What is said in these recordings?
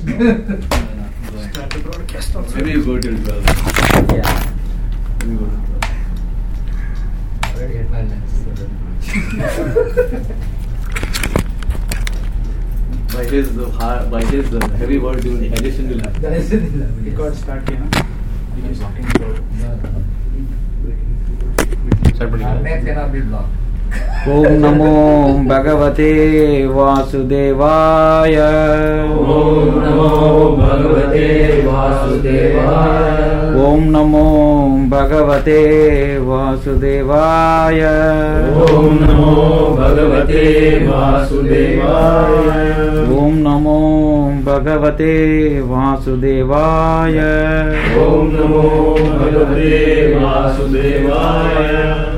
Start the broadcast also. Maybe you go till 12. Yeah. Maybe you go till 12. Already had my lunch. By his heavy word, digestion will happen. Record start किया ना? Because talking about Start putting Next cannot be blocked. Om Namo Bhagavate Vasudevaya. Om Namo Bhagavate Vasudevaya. Om Namo Bhagavate Vasudevaya. Om Namo Bhagavate Vasudevaya. Om Namo Bhagavate Vasudevaya. Om Namo Bhagavate Vasudevaya.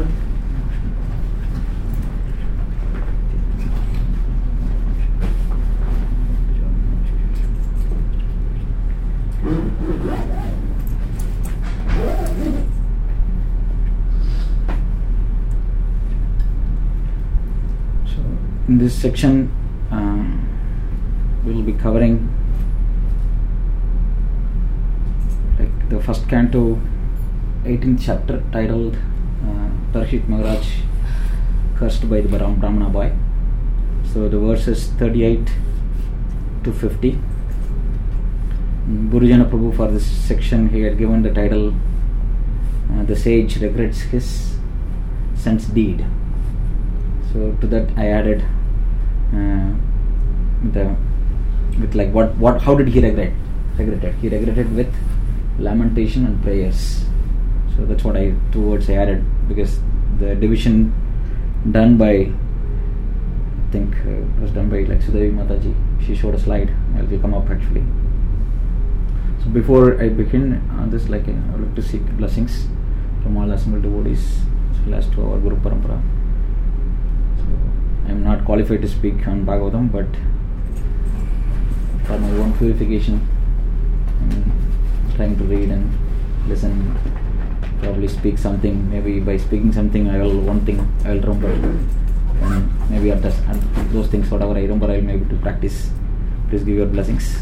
In this section, we will be covering like the first canto, 18th chapter, titled Parikshit Maharaj cursed by the Brahmana boy. So the verses 38 to 50. Gurujana Prabhu, for this section, he had given the title The Sage Regrets His Sense Deed. So to that I added how did he regret? He regretted with lamentation and prayers. So that's what two words I added, because the division done by, I think was done by like Sudevi Mataji. She showed a slide. It will come up actually. So before I begin on this, I would like to seek blessings from all assembled devotees as well as to our Guru Parampara. I am not qualified to speak on Bhagavatam, but for my own purification, I am trying to read and listen, probably speak something. Maybe by speaking something, one thing I will remember, and maybe at those things, whatever I remember, I will maybe to practice. Please give your blessings.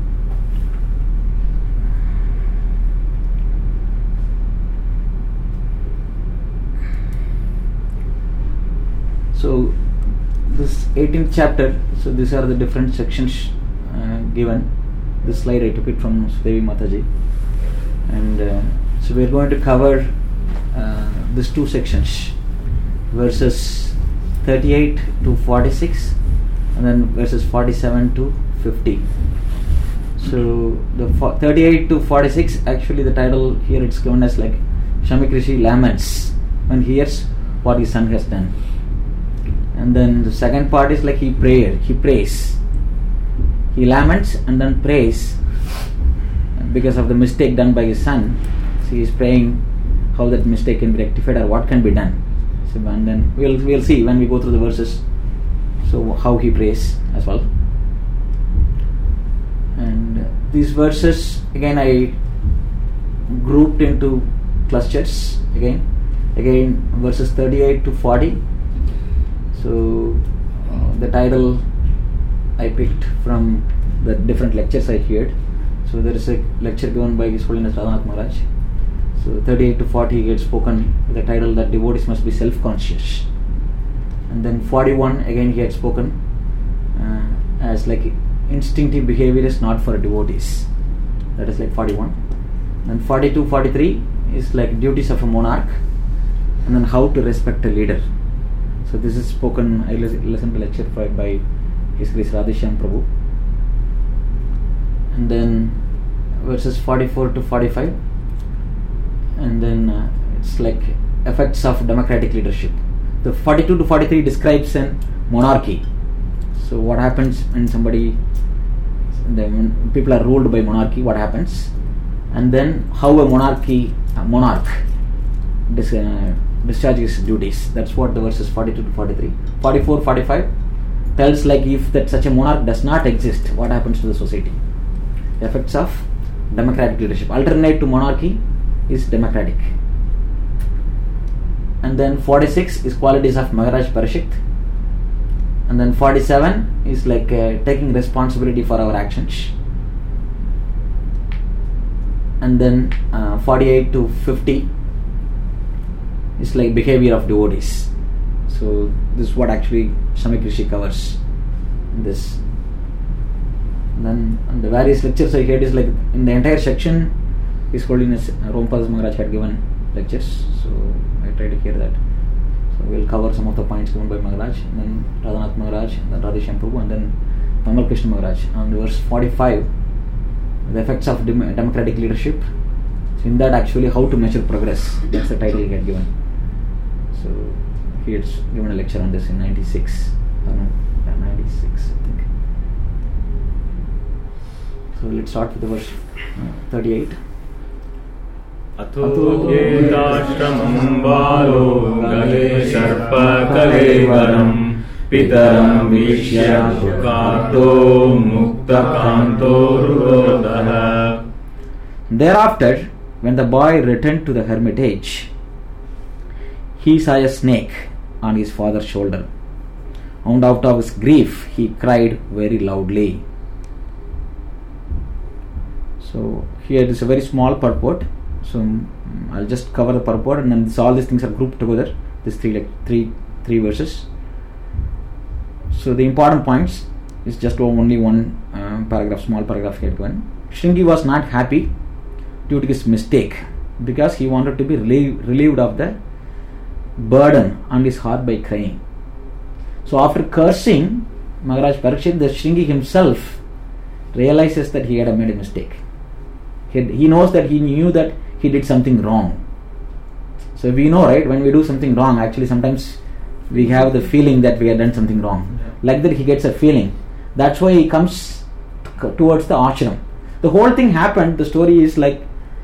So this 18th chapter, so these are the different sections given. This slide I took it from Sudevi Mataji, and so we are going to cover these two sections, verses 38 to 46 and then verses 47 to 50. So the 38 to 46, actually the title here it's given as like Shamik Rishi laments when he hears what his son has done. And then the second part is like he prays. He laments and then prays because of the mistake done by his son. So he is praying how that mistake can be rectified or what can be done. So and then we'll see when we go through the verses. So how he prays as well. And these verses again I grouped into clusters again verses 38 to 40. So the title I picked from the different lectures I heard. So there is a lecture given by His Holiness Radhanath Maharaj. So 38 to 40 he had spoken with the title that devotees must be self-conscious. And then 41 again he had spoken as like instinctive behavior is not for devotees. That is like 41. And 42, 43 is like duties of a monarch, and then how to respect a leader. So this is spoken, I listened to lecture by His Grace Radheshyam Prabhu. And then verses 44 to 45, and then it's like effects of democratic leadership. The 42 to 43 describes an monarchy. So what happens when when people are ruled by monarchy, what happens? And then how a monarch discharges duties. That's what the verses 42 to 43. 44, 45 tells like if that such a monarch does not exist, what happens to the society? The effects of democratic leadership. Alternate to monarchy is democratic. And then 46 is qualities of Maharaj Parikshit. And then 47 is like taking responsibility for our actions. and then 48 to 50 is like behavior of devotees. So this is what actually Samik Rishi covers in this. And then the various lectures I heard is like in the entire section His Holiness Romapada Maharaj had given lectures, so I try to hear that. So we'll cover some of the points given by Maharaj, and then Radhanath Maharaj, then Radheshyam Prabhu, and then Tamal Krishna Maharaj on verse 45, the effects of democratic leadership. So in that actually how to measure progress, that's the title he had given. So he had given a lecture on this in 96, 96 I think. So let's start with the verse 38. अथोऽप्येताश्रमं बालो गले सर्पकलेवरं पितरं वीक्ष्य सुखार्तो मुक्तकान्तो रुरोधः. Thereafter, when the boy returned to the hermitage, he saw a snake on his father's shoulder, and out of his grief he cried very loudly. So here it is a very small purport. So I'll just cover the purport, and then all these things are grouped together. These three verses. So the important points is just only one paragraph, small paragraph here given. Shringi was not happy due to his mistake, because he wanted to be relieved of the burden on his heart by crying. So after cursing Maharaj Parikshit, the Shringi himself realizes that he had made a mistake. He knows that he knew that he did something wrong. So we know, right, when we do something wrong, actually sometimes we have the feeling that we have done something wrong. Like that he gets a feeling. That's why he comes towards the ashram. The whole thing happened, the story is like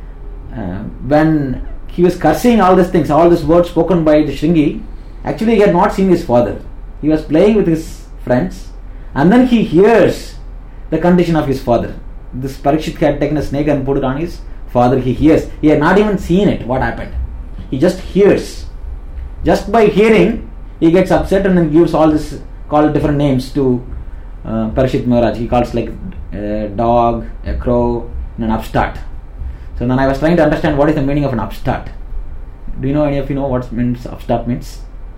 when he was cursing all these things, all these words spoken by the Shringi, actually he had not seen his father. He was playing with his friends, and then he hears the condition of his father. This Parikshit had taken a snake and put it on his father. He hears. He had not even seen it, what happened. He just hears. Just by hearing, he gets upset and then gives all this, call different names to Parikshit Maharaj. He calls like a dog, a crow, and an upstart. So then I was trying to understand what is the meaning of an upstart. Do you know, any of you know what means upstart means?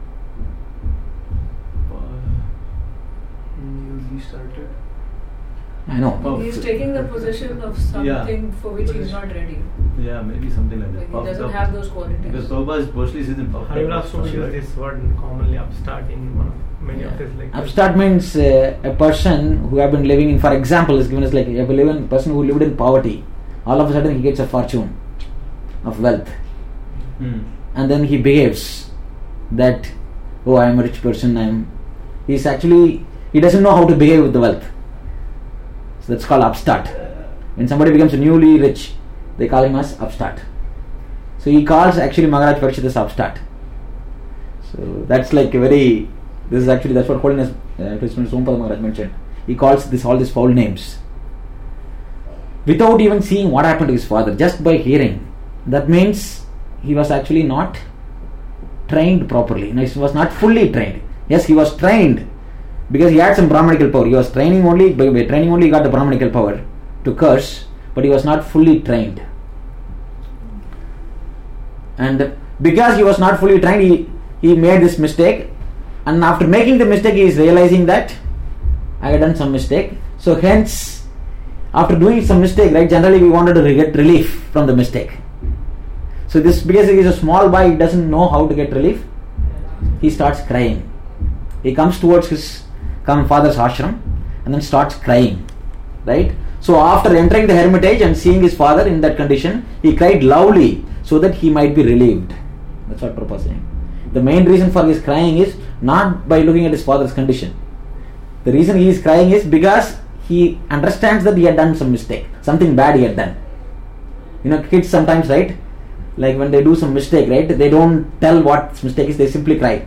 Newly started. I know. He's taking the position of something for which he's not ready. Yeah, maybe something like that. Like he doesn't have those qualities. Because Prabhupada mostly sees in puffed up. Haribol also uses this word commonly, upstart, in one of many of his lectures. Upstart means a person who have been living in, for example, is given as like a person who lived in poverty. All of a sudden he gets a fortune of wealth, and then he behaves that, oh, I am a rich person. He doesn't know how to behave with the wealth. So that's called upstart. When somebody becomes newly rich, they call him as upstart. So he calls actually Maharaj Parikshit as upstart. So that's like that's what Holiness Krishna Romapada Maharaj mentioned. He calls all these foul names without even seeing what happened to his father, just by hearing. That means he was actually not trained properly. No, he was not fully trained. Yes, he was trained because he had some Brahmanical power. He was training only, by training only he got the Brahmanical power to curse, but he was not fully trained. And because he was not fully trained, he made this mistake, and after making the mistake he is realizing that I had done some mistake. So hence, after doing some mistake, right, generally we wanted to get relief from the mistake. So this, because he is a small boy, he doesn't know how to get relief, he starts crying. He comes towards his father's ashram and then starts crying, right? So after entering the hermitage and seeing his father in that condition, he cried loudly so that he might be relieved. That's what Prabhupada is saying. The main reason for his crying is not by looking at his father's condition. The reason he is crying is because he understands that he had done some mistake, something bad he had done. You know, kids sometimes, right, like when they do some mistake, right, they don't tell what mistake is, they simply cry.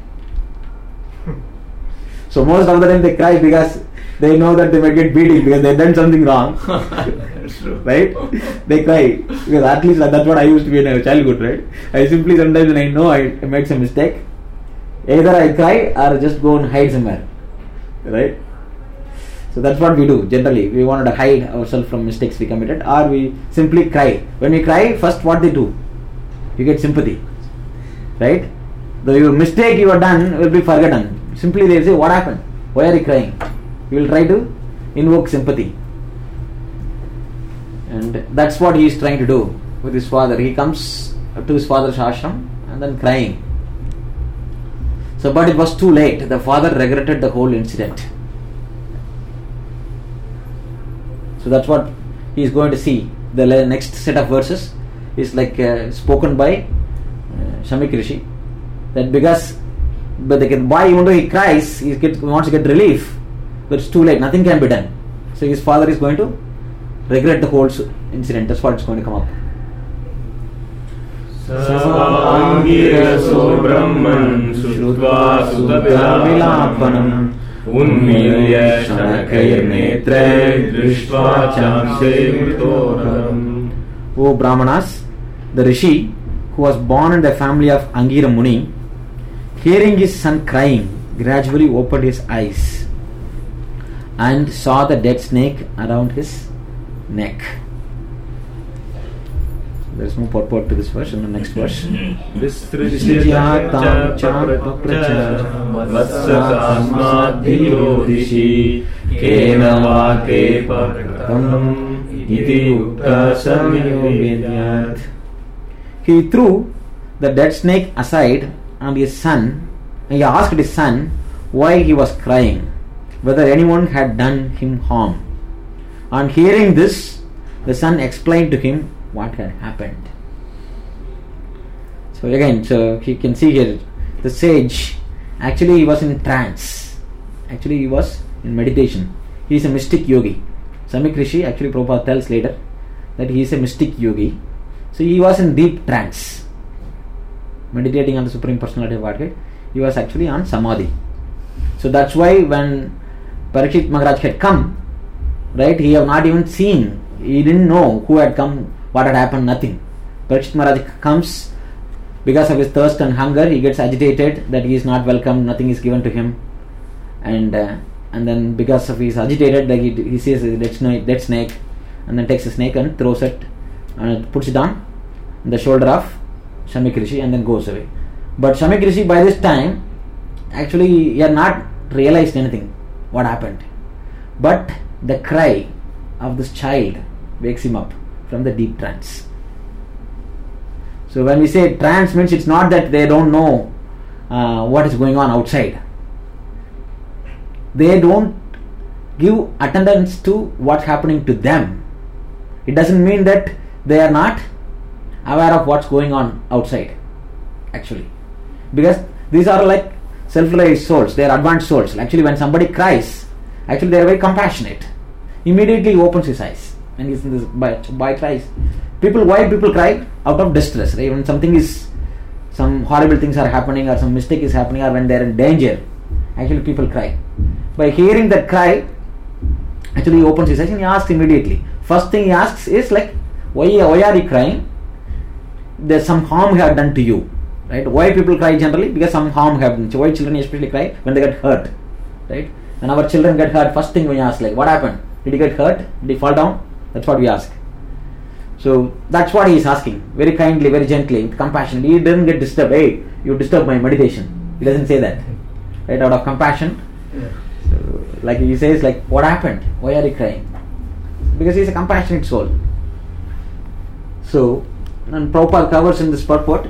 So most of the time they cry because they know that they might get beating because they have done something wrong. That's true. Right? They cry. Because at least that's what I used to be in my childhood, right? I simply sometimes when I know I made some mistake, either I cry or just go and hide somewhere. Right? So that's what we do generally. We wanted to hide ourselves from mistakes we committed, or we simply cry. When we cry, first what they do? You get sympathy, right? The mistake you have done will be forgotten. Simply they say, what happened? Why are you crying? You will try to invoke sympathy. And that's what he is trying to do with his father. He comes to his father's ashram and then crying. So, but it was too late. The father regretted the whole incident. So that's what he is going to see. The next set of verses is like spoken by Shamik Rishi. That but the boy, even though he cries, he wants to get relief, but it's too late. Nothing can be done. So his father is going to regret the whole incident. That's what it's going to come up. Angiraso Brahman Shrutva Sudabhilapanam Unmilya Shanakayir Netre Drishva Chamse Mritoram. O Brahmanas, the Rishi who was born in the family of Angira Muni, hearing his son crying, gradually opened his eyes and saw the dead snake around his neck. There is no purport to this verse. In the next verse, he threw the dead snake aside, and he asked his son why he was crying, whether anyone had done him harm. On hearing this, the son explained to him what had happened. So again, so you can see here, the sage, actually he was in trance. Actually he was in meditation. He is a mystic yogi. Samik Rishi, actually Prabhupada tells later that he is a mystic yogi. So he was in deep trance, meditating on the Supreme Personality of Godhead. He was actually on Samadhi. So that's why when Parikshit Maharaj had come, right, he had not even seen, he didn't know who had come, what had happened, nothing. Parikshit Maharaj comes because of his thirst and hunger. He gets agitated that he is not welcome, nothing is given to him, and then because of his agitated, like he sees a dead snake, and then takes the snake and throws it and puts it on the shoulder of Shamik Rishi and then goes away. But Shamik Rishi by this time, actually he had not realized anything what happened, but the cry of this child wakes him up from the deep trance. So when we say trance, means it's not that they don't know what is going on outside. They don't give attendance to what's happening to them. It doesn't mean that they are not aware of what's going on outside, actually, because these are like self-realized souls. They are advanced souls. Actually, when somebody cries, actually they are very compassionate. Immediately he opens his eyes and he's in this boy cries. Why people cry? Out of distress, right? When some horrible things are happening, or some mistake is happening, or when they are in danger, actually people cry. By hearing that cry, actually he opens his eyes and he asks immediately. First thing he asks is like, why are you crying? There's some harm have done to you, right? Why people cry generally? Because some harm have done. So why children especially cry? When they get hurt, right? When our children get hurt, first thing we ask, like, what happened? Did he get hurt? Did he fall down? That's what we ask. So that's what he is asking, very kindly, very gently, with compassion. He didn't get disturbed. Hey, you disturbed my meditation. He doesn't say that, right? Out of compassion. Yeah. So, like he says, like, what happened? Why are you crying? Because he is a compassionate soul. So, and Prabhupada covers in this purport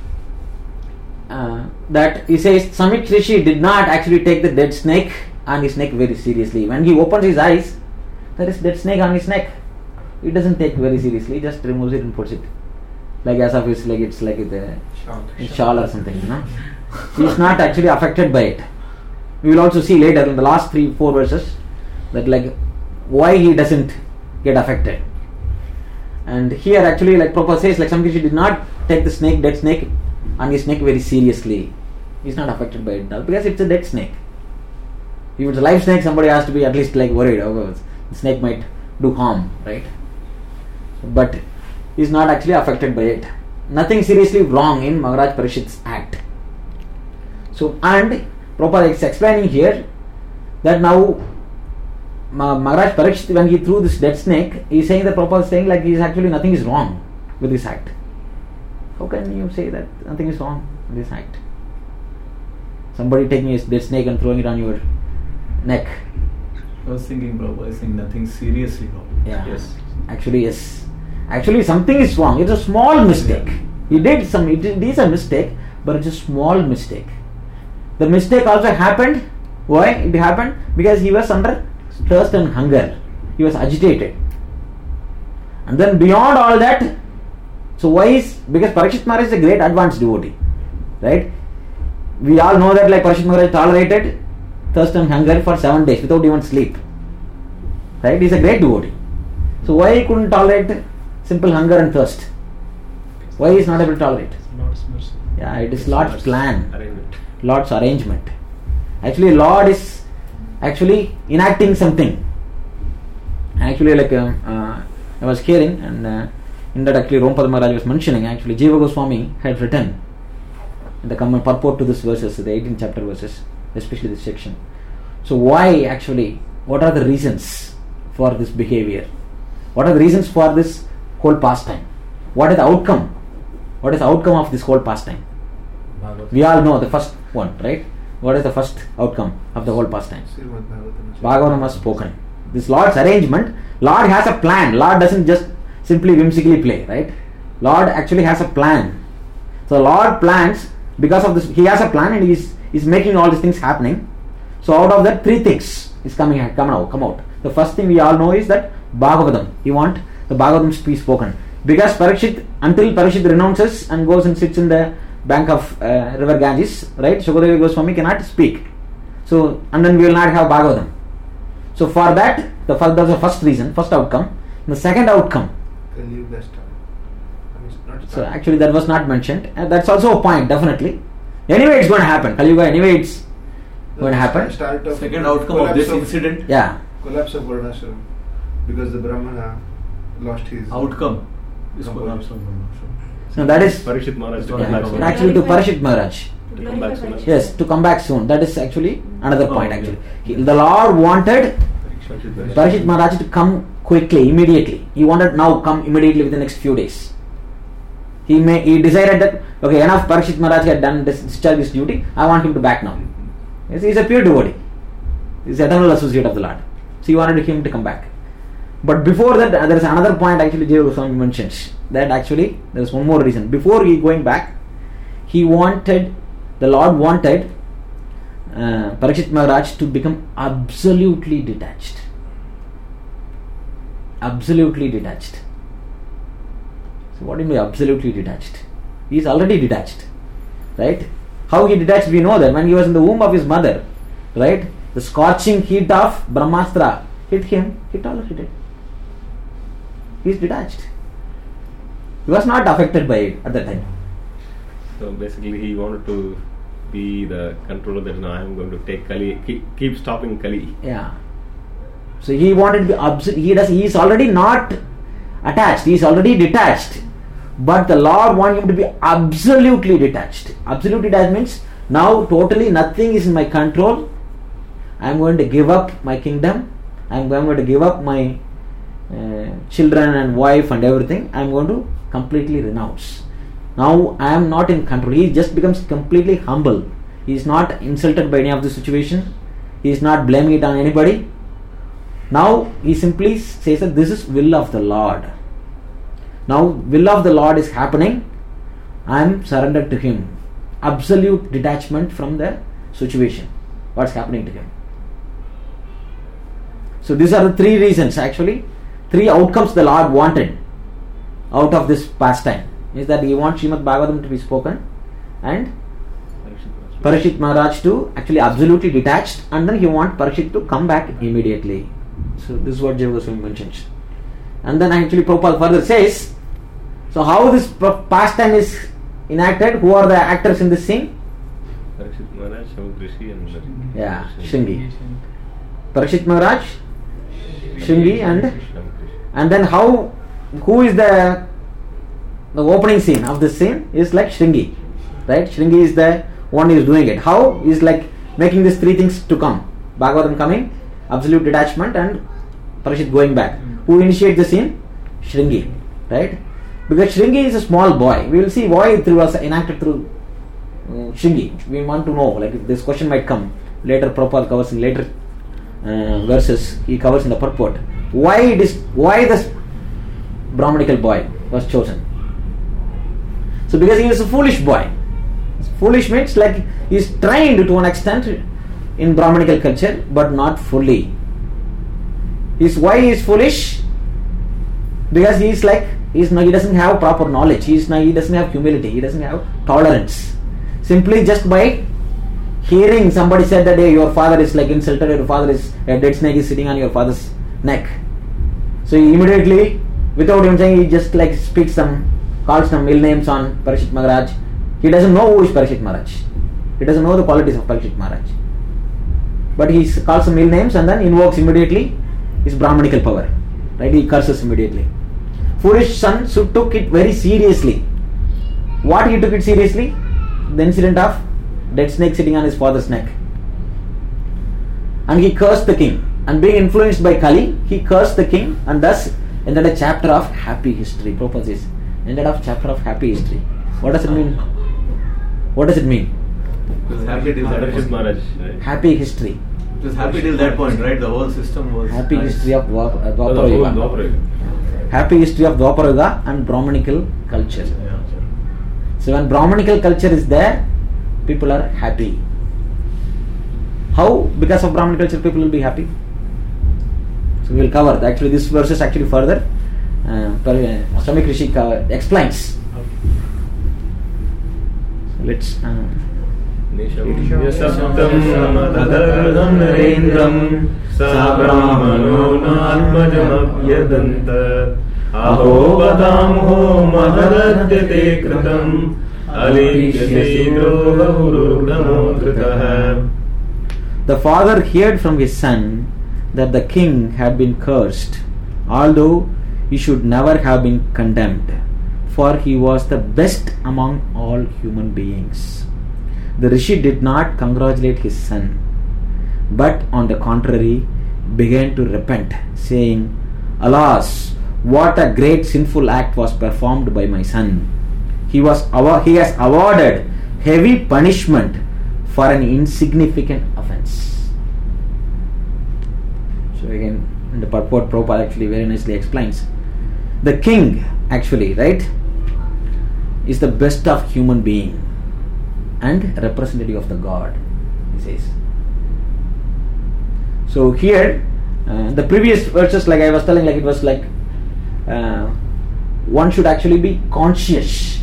that he says Samik Rishi did not actually take the dead snake on his neck very seriously. When he opens his eyes, there is dead snake on his neck. He doesn't take very seriously, just removes it and puts it. Like as of it's like a shawl or something, you know. He is not actually affected by it. We will also see later in the last 3-4 verses that like why he doesn't get affected. And here actually, like Prabhupada says, like Samik Rishi did not take the dead snake on his neck very seriously. He is not affected by it now because it's a dead snake. If it's a live snake, somebody has to be at least like worried. Oh, the snake might do harm, right? But he is not actually affected by it. Nothing seriously wrong in Maharaj Parikshit's act. So, and Prabhupada is explaining here that now Maharaj Parikshit, when he threw this dead snake, he is saying that Prabhupada is saying like he is actually nothing is wrong with this act. How can you say that nothing is wrong with this act? Somebody taking a dead snake and throwing it on your neck. I was thinking Prabhupada is saying nothing seriously wrong. Yeah. Yes. Actually, yes. Actually, something is wrong. It's a small mistake. It is a mistake, but it's a small mistake. The mistake also happened. Why it happened? Because he was under thirst and hunger. He was agitated. And then beyond all that, so why is, because Parikshit Maharaj is a great advanced devotee. Right? We all know that like Parikshit Maharaj tolerated thirst and hunger for 7 days without even sleep. Right? He is a great devotee. So why he couldn't tolerate simple hunger and thirst? Why he is not able to tolerate? Lord's mercy. Yeah, it is Lord's plan. Arrangement. Lord's arrangement. Actually, Lord is actually enacting something. Actually, like I was hearing, and in that actually Rompada Maharaj was mentioning, actually Jiva Goswami had written in the common purport to this verses, the 18th chapter verses, especially this section. So why actually, what are the reasons for this behavior? What are the reasons for this whole pastime? What is the outcome? What is the outcome of this whole pastime? We all know the first one, right? What is the first outcome of the whole pastime? Bhagavatam was spoken. This Lord's arrangement, Lord has a plan. Lord doesn't just simply whimsically play, right? Lord actually has a plan. So Lord plans, because of this, he has a plan and he's making all these things happening. So out of that, 3 things is come out. The first thing we all know is that Bhagavatam. You want the Bhagavatam to be spoken. Because until Parikshit renounces and goes and sits in the bank of river Ganges, right? Shukadeva Goswami cannot speak. So, and then we will not have Bhagavatam. So for that, that was the first reason, first outcome. The second outcome. So actually that was not mentioned. And that's also a point, definitely. Anyway, it's going to happen. Kali Yuga, anyway, it's going to happen. Second outcome of this incident. Yeah. Collapse of Varnashram. Because the Brahmana lost his Outcome. No, that is Parikshit Maharaj to Yeah. come back soon. actually to Parikshit Maharaj. To come back soon. Yes, to come back soon. That is actually another point. okay. Actually, the Lord wanted Parikshit Maharaj to come quickly, immediately. He wanted now come immediately within the next few days. He decided that okay, enough. Parikshit Maharaj had done discharge his duty. I want him to back now. Yes, he is a pure devotee. He is an eternal associate of the Lord. So he wanted him to come back. But before that, there is another point actually Jiva Goswami mentions, that actually there is one more reason. Before he going back, the Lord wanted Parikshit Maharaj to become absolutely detached. Absolutely detached. So what do you mean absolutely detached? He is already detached. Right? How he detached, we know that when he was in the womb of his mother, right? The scorching heat of Brahmastra hit him, he tolerated. He is detached. He was not affected by it at that time. So basically he wanted to be the controller that I am going to take Kali, keep stopping Kali. Yeah. So he wanted to be he is already not attached, he is already detached. But the Lord wanted him to be absolutely detached. Absolute detached means now totally nothing is in my control. I am going to give up my kingdom. I am going to give up my children and wife and everything. I am going to completely renounce. Now I am not in control. He just becomes completely humble. He is not insulted by any of the situation. He is not blaming it on anybody. Now he simply says that this is will of the Lord. Now will of the Lord is happening. I am surrendered to Him. Absolute detachment from the situation. What's happening to him. So these are the 3 reasons actually. 3 outcomes the Lord wanted out of this pastime. Is that He wants Srimad Bhagavatam to be spoken and Parikshit Maharaj to actually absolutely detached, and then He wants Parikshit to come back immediately. So this is what Jiva Goswami mentions. And then actually Prabhupada further says, so how this pastime is enacted, who are the actors in this scene? Parikshit Maharaj, Samudrishi and Shringi. Parikshit Maharaj, Shringi and then who is the opening scene of this scene is like Shringi. Right? Shringi is the one who is doing it. How? He is like making these 3 things to come. Bhagavatam coming, absolute detachment and Parikshit going back. Who initiates the scene? Shringi, right? Because Shringi is a small boy. We will see why it was enacted through Shringi. We want to know, like this question might come later. Prabhupada covers in later verses. He covers in the purport. Why this Brahmanical boy was chosen? So because he is a foolish boy. Foolish means like he is trained to an extent in Brahmanical culture, but not fully. Why he is foolish? Because he doesn't have proper knowledge. He doesn't have humility. He doesn't have tolerance. Simply just by hearing somebody said that, hey, your father is like insulted, your father is a dead snake is sitting on your father's neck. So he immediately, without him saying, he just like calls some ill names on Parikshit Maharaj. He doesn't know who is Parikshit Maharaj. He doesn't know the qualities of Parikshit Maharaj. But he calls some ill names and then invokes immediately his Brahmanical power. Right? He curses immediately. Foolish son took it very seriously. What he took it seriously? The incident of dead snake sitting on his father's neck. And he cursed the king. And being influenced by Kali, he cursed the king and thus ended a chapter of happy history. Prabhupada says, ended of chapter of happy history. What does it mean? What does it mean? It was happy till that Parikshit point. Maharaj, right? Happy history. It was happy till that point, right? The whole system was Happy nice. history of Dwapara Dwapara Yuga. Yuga. Happy history of Dwapara Yuga and Brahmanical culture. Yeah. So when Brahmanical culture is there, people are happy. How? Because of Brahmanical culture, people will be happy. So we will cover. Actually, this verse is actually further. Samik Rishi explains. So let's. Nishabdam samadhargam narendram sa brahmano natmajam abhyadanta aho badamho madaradyate kritam alikyasi drohurudamodritaha. The father heard from his son that the king had been cursed, although he should never have been condemned, for he was the best among all human beings. The Rishi did not congratulate his son, but on the contrary began to repent, saying, Alas, what a great sinful act was performed by my son. He has awarded heavy punishment for an insignificant offense. So again, in the purport, Prabhupada actually very nicely explains. The king, actually, right, is the best of human being and representative of the God, he says. So here, the previous verses, like I was telling, like it was like one should actually be conscious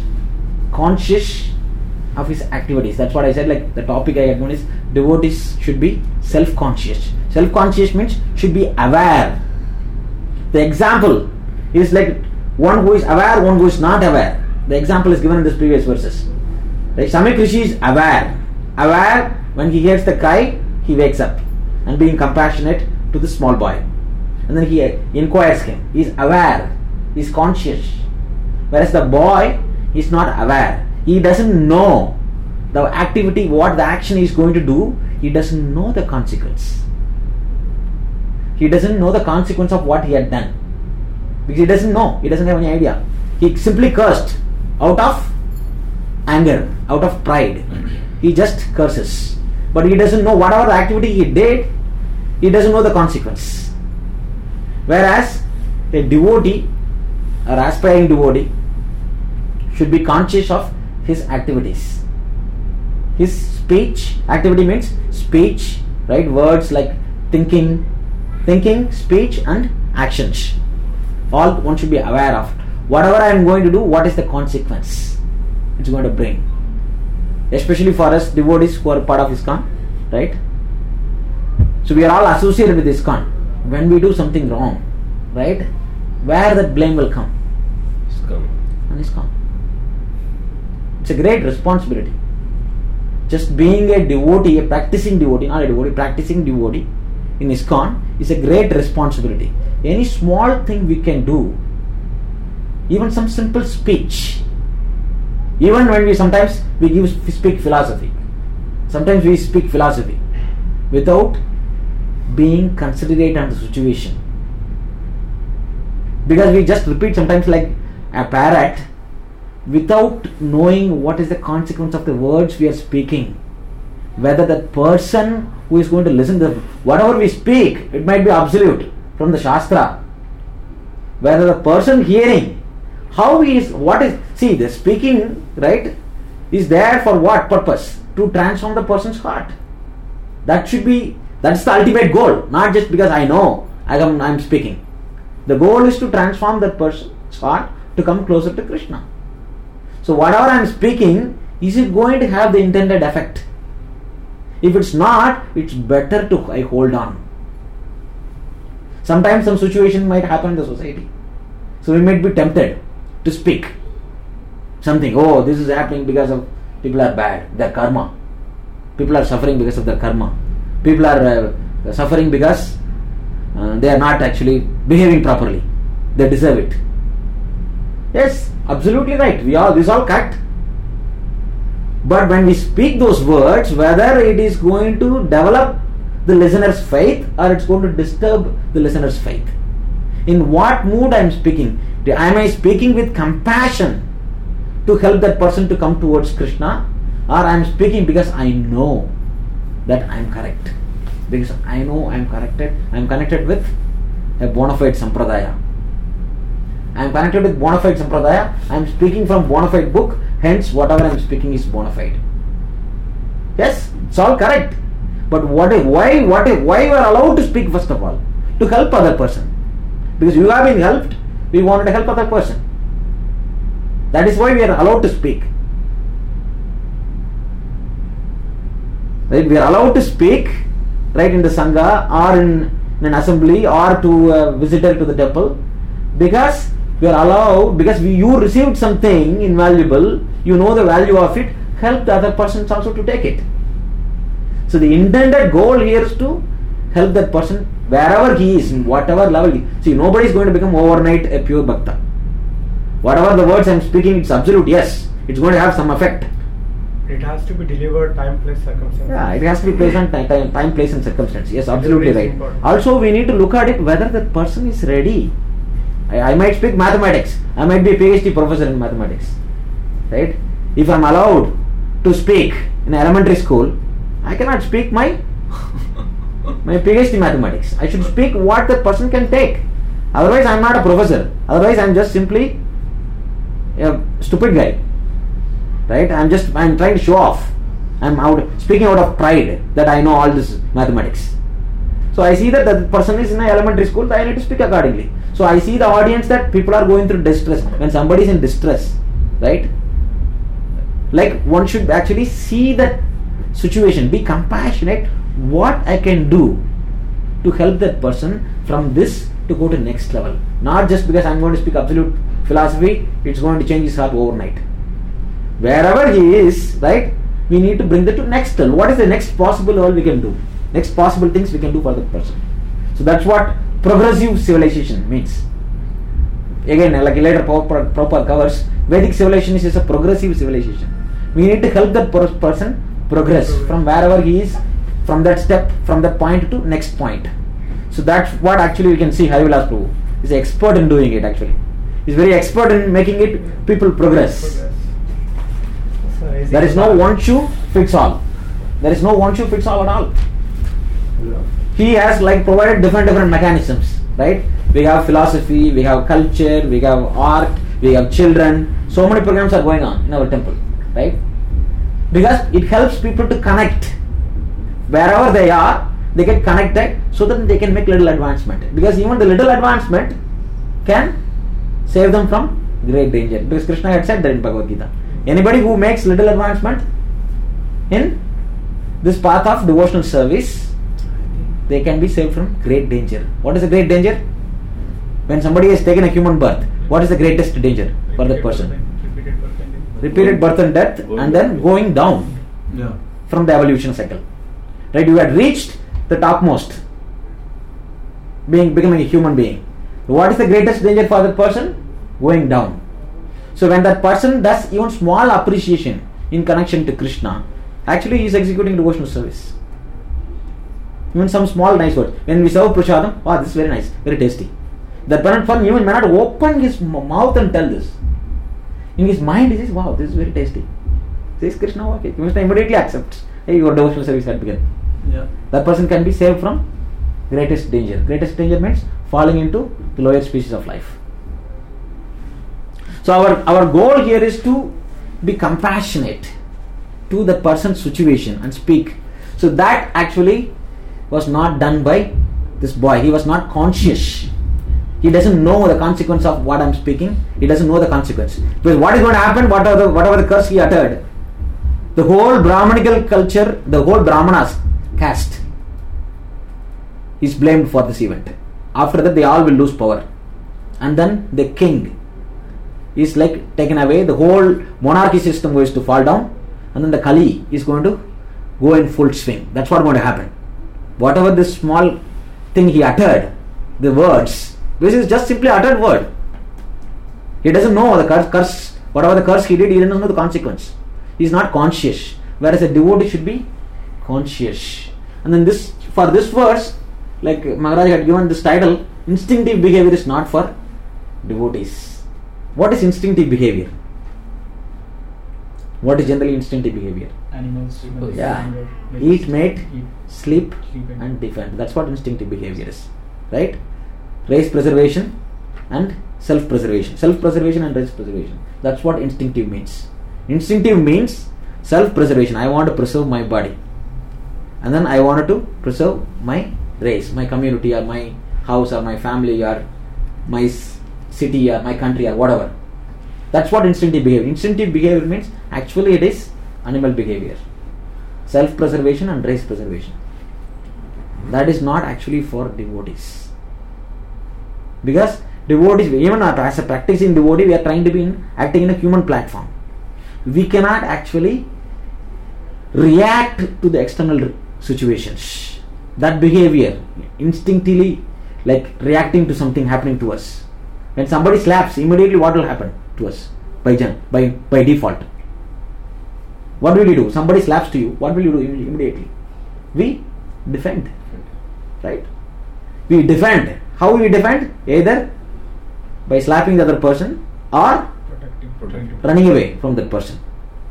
of his activities. That's what I said, like the topic I had known is devotees should be self-conscious. Self-conscious means should be aware. The example is like one who is aware, one who is not aware. The example is given in this previous verses. Like Samik Rishi is aware. Aware, when he hears the cry, he wakes up and being compassionate to the small boy. And then he inquires him. He is aware. He is conscious. Whereas the boy is not aware. He doesn't know the activity, what the action he is going to do. He doesn't know the consequence. He doesn't know the consequence of what he had done. Because he doesn't know. He doesn't have any idea. He simply cursed out of anger, out of pride. He just curses. But he doesn't know whatever the activity he did, he doesn't know the consequence. Whereas a devotee or aspiring devotee should be conscious of his activities. His speech, activity means speech, right? Words like thinking, speech and actions. All one should be aware of. Whatever I am going to do, what is the consequence it's going to bring? Especially for us devotees who are part of ISKCON, right? So we are all associated with ISKCON. When we do something wrong, right? Where that blame will come? On ISKCON. It's a great responsibility. Just being a devotee, a practicing devotee, not a devotee, practicing devotee in ISKCON is a great responsibility. Any small thing we can do, even some simple speech, even when we sometimes speak philosophy. Sometimes we speak philosophy without being considerate on the situation. Because we just repeat sometimes like a parrot without knowing what is the consequence of the words we are speaking. Whether that person who is going to listen to whatever we speak, it might be absolute from the Shastra. Whether the person hearing, how he is, what is, see the speaking, right, is there for what purpose? To transform the person's heart. That's the ultimate goal, not just because I know I'm speaking. The goal is to transform that person's heart to come closer to Krishna. So whatever I am speaking, is it going to have the intended effect? If it's not, it's better to hold on. Sometimes some situation might happen in the society. So we might be tempted to speak something. Oh, this is happening because of people are bad, their karma. People are suffering because of their karma. People are suffering because they are not actually behaving properly. They deserve it. Yes, absolutely right. This is all correct. But when we speak those words, whether it is going to develop the listener's faith or it's going to disturb the listener's faith. In what mood I am speaking? Am I speaking with compassion to help that person to come towards Krishna, or I am speaking because I know that I am correct? Because I know I am connected with a bona fide sampradaya. I am connected with bona fide sampradaya. I am speaking from bona fide book. Hence, whatever I am speaking is bona fide. Yes, it's all correct. But why you are allowed to speak first of all? To help other person. Because you have been helped, we wanted to help other person. That is why we are allowed to speak. Right? We are allowed to speak, right, in the Sangha or in an assembly or to a visitor to the temple, because we are allowed, because you received something invaluable, you know the value of it, help the other persons also to take it. So the intended goal here is to help that person wherever he is, in whatever level. See, nobody is going to become overnight a pure bhakta. Whatever the words I am speaking, it's absolute, yes, it's going to have some effect. It has to be delivered time, place, circumstance. Yeah, it has to be placed on time, place and circumstance. Yes, absolutely right. Important. Also, we need to look at it whether that person is ready. I might speak mathematics. I might be a PhD professor in mathematics. Right? If I am allowed to speak in elementary school, I cannot speak my PhD mathematics. I should speak what the person can take. Otherwise, I am not a professor. Otherwise, I am just simply a stupid guy. Right? I am trying to show off. I am speaking out of pride that I know all this mathematics. So I see that the person is in an elementary school, so I need to speak accordingly. So I see the audience that people are going through distress. When somebody is in distress, right? Like one should actually see that situation, be compassionate, what I can do to help that person from this to go to next level. Not just because I am going to speak absolute philosophy, it's going to change his heart overnight. Wherever he is, right, we need to bring that to next level. What is the next possible level we can do? Next possible things we can do for the person. So that's what progressive civilization means. Again, like later Prabhupada covers, Vedic civilization is a progressive civilization. We need to help that person progress from wherever he is, from that step, from that point to next point. So that's what actually we can see Harivilas Prabhu is expert in doing it actually. He's very expert in making it people progress. There is no one shoe fits all. There is no one shoe fits all at all. He has like provided different mechanisms, right? We have philosophy, we have culture, we have art, we have children. So many programs are going on in our temple, right? Because it helps people to connect. Wherever they are, they get connected so that they can make little advancement. Because even the little advancement can save them from great danger. Because Krishna had said that in Bhagavad Gita. Anybody who makes little advancement in this path of devotional service, they can be saved from great danger. What is the great danger? When somebody has taken a human birth, what is the greatest danger for that person? Repeated birth and death, and then going down from the evolution cycle. Right? You had reached the topmost, becoming a human being. What is the greatest danger for that person? Going down. So when that person does even small appreciation in connection to Krishna, actually he is executing devotional service. Even some small nice words. When we serve prasadam, oh, this is very nice, very tasty. That person even may not open his mouth and tell this. In his mind, he says, wow, this is very tasty. Says Krishna, okay. Krishna immediately accepts. Hey, your devotional service had begun. Yeah. That person can be saved from greatest danger. Greatest danger means falling into the lower species of life. So our goal here is to be compassionate to the person's situation and speak. So that actually was not done by this boy. He was not conscious. He doesn't know the consequence of what I'm speaking. He doesn't know the consequence. Because what is going to happen, whatever the curse he uttered, the whole Brahmanical culture, the whole Brahmanas caste is blamed for this event. After that, they all will lose power. And then the king is like taken away. The whole monarchy system is to fall down. And then the Kali is going to go in full swing. That's what's going to happen. Whatever this small thing he uttered, the words, this is just simply uttered word. He doesn't know the curse. Whatever the curse he did, he doesn't know the consequence. He is not conscious. Whereas a devotee should be conscious. And then for this verse, like Maharaj had given this title, instinctive behavior is not for devotees. What is instinctive behavior? What is generally instinctive behavior? Animals. Yeah. Eat, mate, sleep and defend. That's what instinctive behavior is. Right? Race preservation and self-preservation. Self-preservation and race preservation. That's what instinctive means. Instinctive means self-preservation. I want to preserve my body. And then I wanted to preserve my race, my community or my house or my family or my city or my country or whatever. That's what instinctive behavior. Instinctive behavior means actually it is animal behavior. Self-preservation and race preservation. That is not actually for devotees. Because devotees, even as a practicing devotee, we are trying to be acting in a human platform. We cannot actually react to the external situations. That behavior, instinctively, like reacting to something happening to us. When somebody slaps, immediately what will happen to us? By default. What will you do? Somebody slaps to you, what will you do immediately? We defend. Right? We defend. How will we defend? Either by slapping the other person or running away from that person.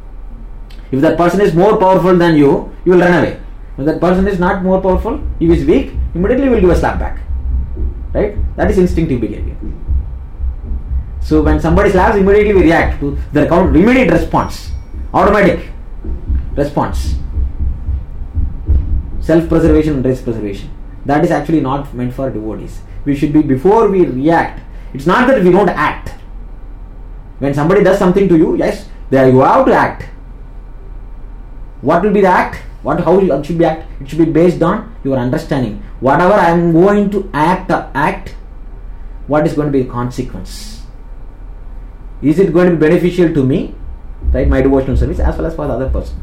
If that person is more powerful than you, you will run away. If that person is not more powerful, he is weak, immediately you will give a slap back. Right? That is instinctive behavior. So when somebody slaps, immediately we react to the immediate response. Automatic response. Self-preservation and race preservation. That is actually not meant for devotees. We should be, before we react, it's not that we don't act. When somebody does something to you, yes, there you have to act. What will be the act? How it should be act? It should be based on your understanding. Whatever I am going to act, what is going to be the consequence? Is it going to be beneficial to me, right, my devotional service, as well as for the other person?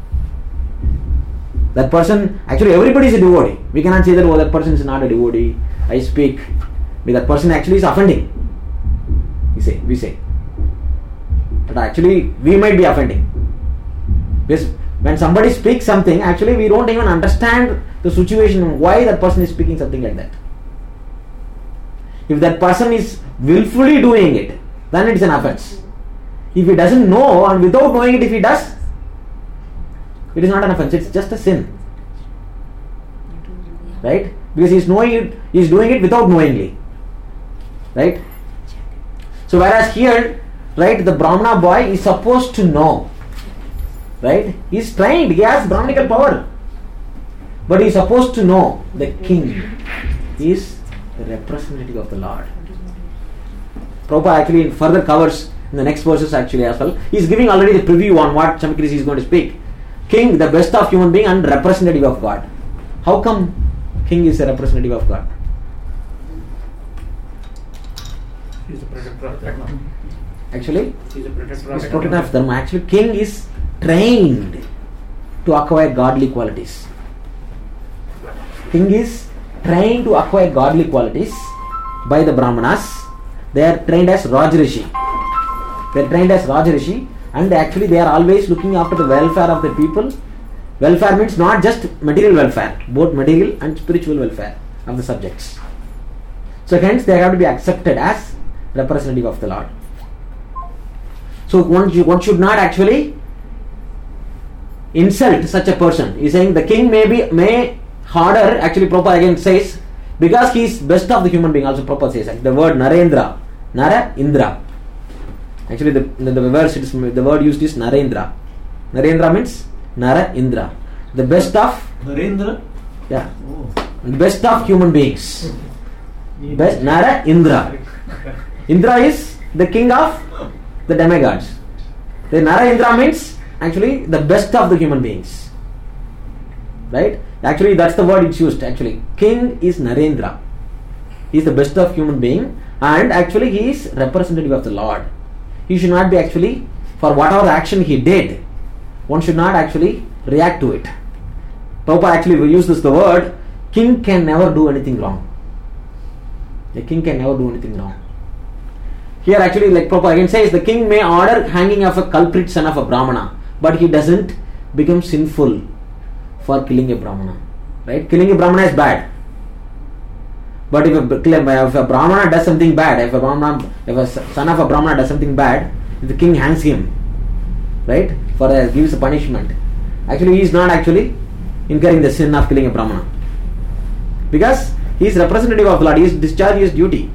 That person, actually everybody is a devotee. We cannot say that, oh, that person is not a devotee. I speak, but that person actually is offending. We say. But actually, we might be offending. Because when somebody speaks something, actually we don't even understand the situation, why that person is speaking something like that. If that person is willfully doing it, then it is an offense. If he doesn't know, and without knowing it, if he does, it is not an offense, it's just a sin. Right? Because he is doing it without knowingly. Right? So whereas here, right, the Brahmana boy is supposed to know. Right? He is trained, he has Brahmanical power. But he is supposed to know the king is the representative of the Lord. Prabhupada actually further covers in the next verses actually as well. He is giving already the preview on what Chamakrisi is going to speak. King, the best of human being and representative of God. How come king is a representative of God? He is a protector of Dharma. Actually, He is a protector he is of protector of Dharma. Actually, king is trained to acquire godly qualities. King is trained to acquire godly qualities by the Brahmanas. They are trained as Rajrishi. They are trained as Rajrishi, and actually they are always looking after the welfare of the people Welfare means not just material welfare, both material and spiritual welfare of the subjects. So hence they have to be accepted as representative of the Lord. So one should not actually insult such a person. He is saying the king may harder, actually Prabhupada again says, because he is best of the human being. Also Prabhupada says the word Narendra, Nara Indra. Actually the verse the word used is Narendra. Narendra means Nara Indra. The best of Narendra? Yeah. Oh. The best of human beings. Best Nara Indra. Indra is the king of the demigods. The Nara Indra means actually the best of the human beings. Right? Actually that's the word it's used actually. King is Narendra. He is the best of human being and actually he is representative of the Lord. He should not be actually, for whatever action he did, one should not actually react to it. Prabhupada actually uses the word, king can never do anything wrong. The king can never do anything wrong. Here actually, like Prabhupada again says, the king may order hanging of a culprit son of a Brahmana, but he doesn't become sinful for killing a Brahmana. Right? Killing a Brahmana is bad. But if a Brahmana does something bad, if a son of a Brahmana does something bad, if the king hangs him, right, gives a punishment, actually he is not actually incurring the sin of killing a Brahmana. Because he is representative of the Lord, he is discharging his duty.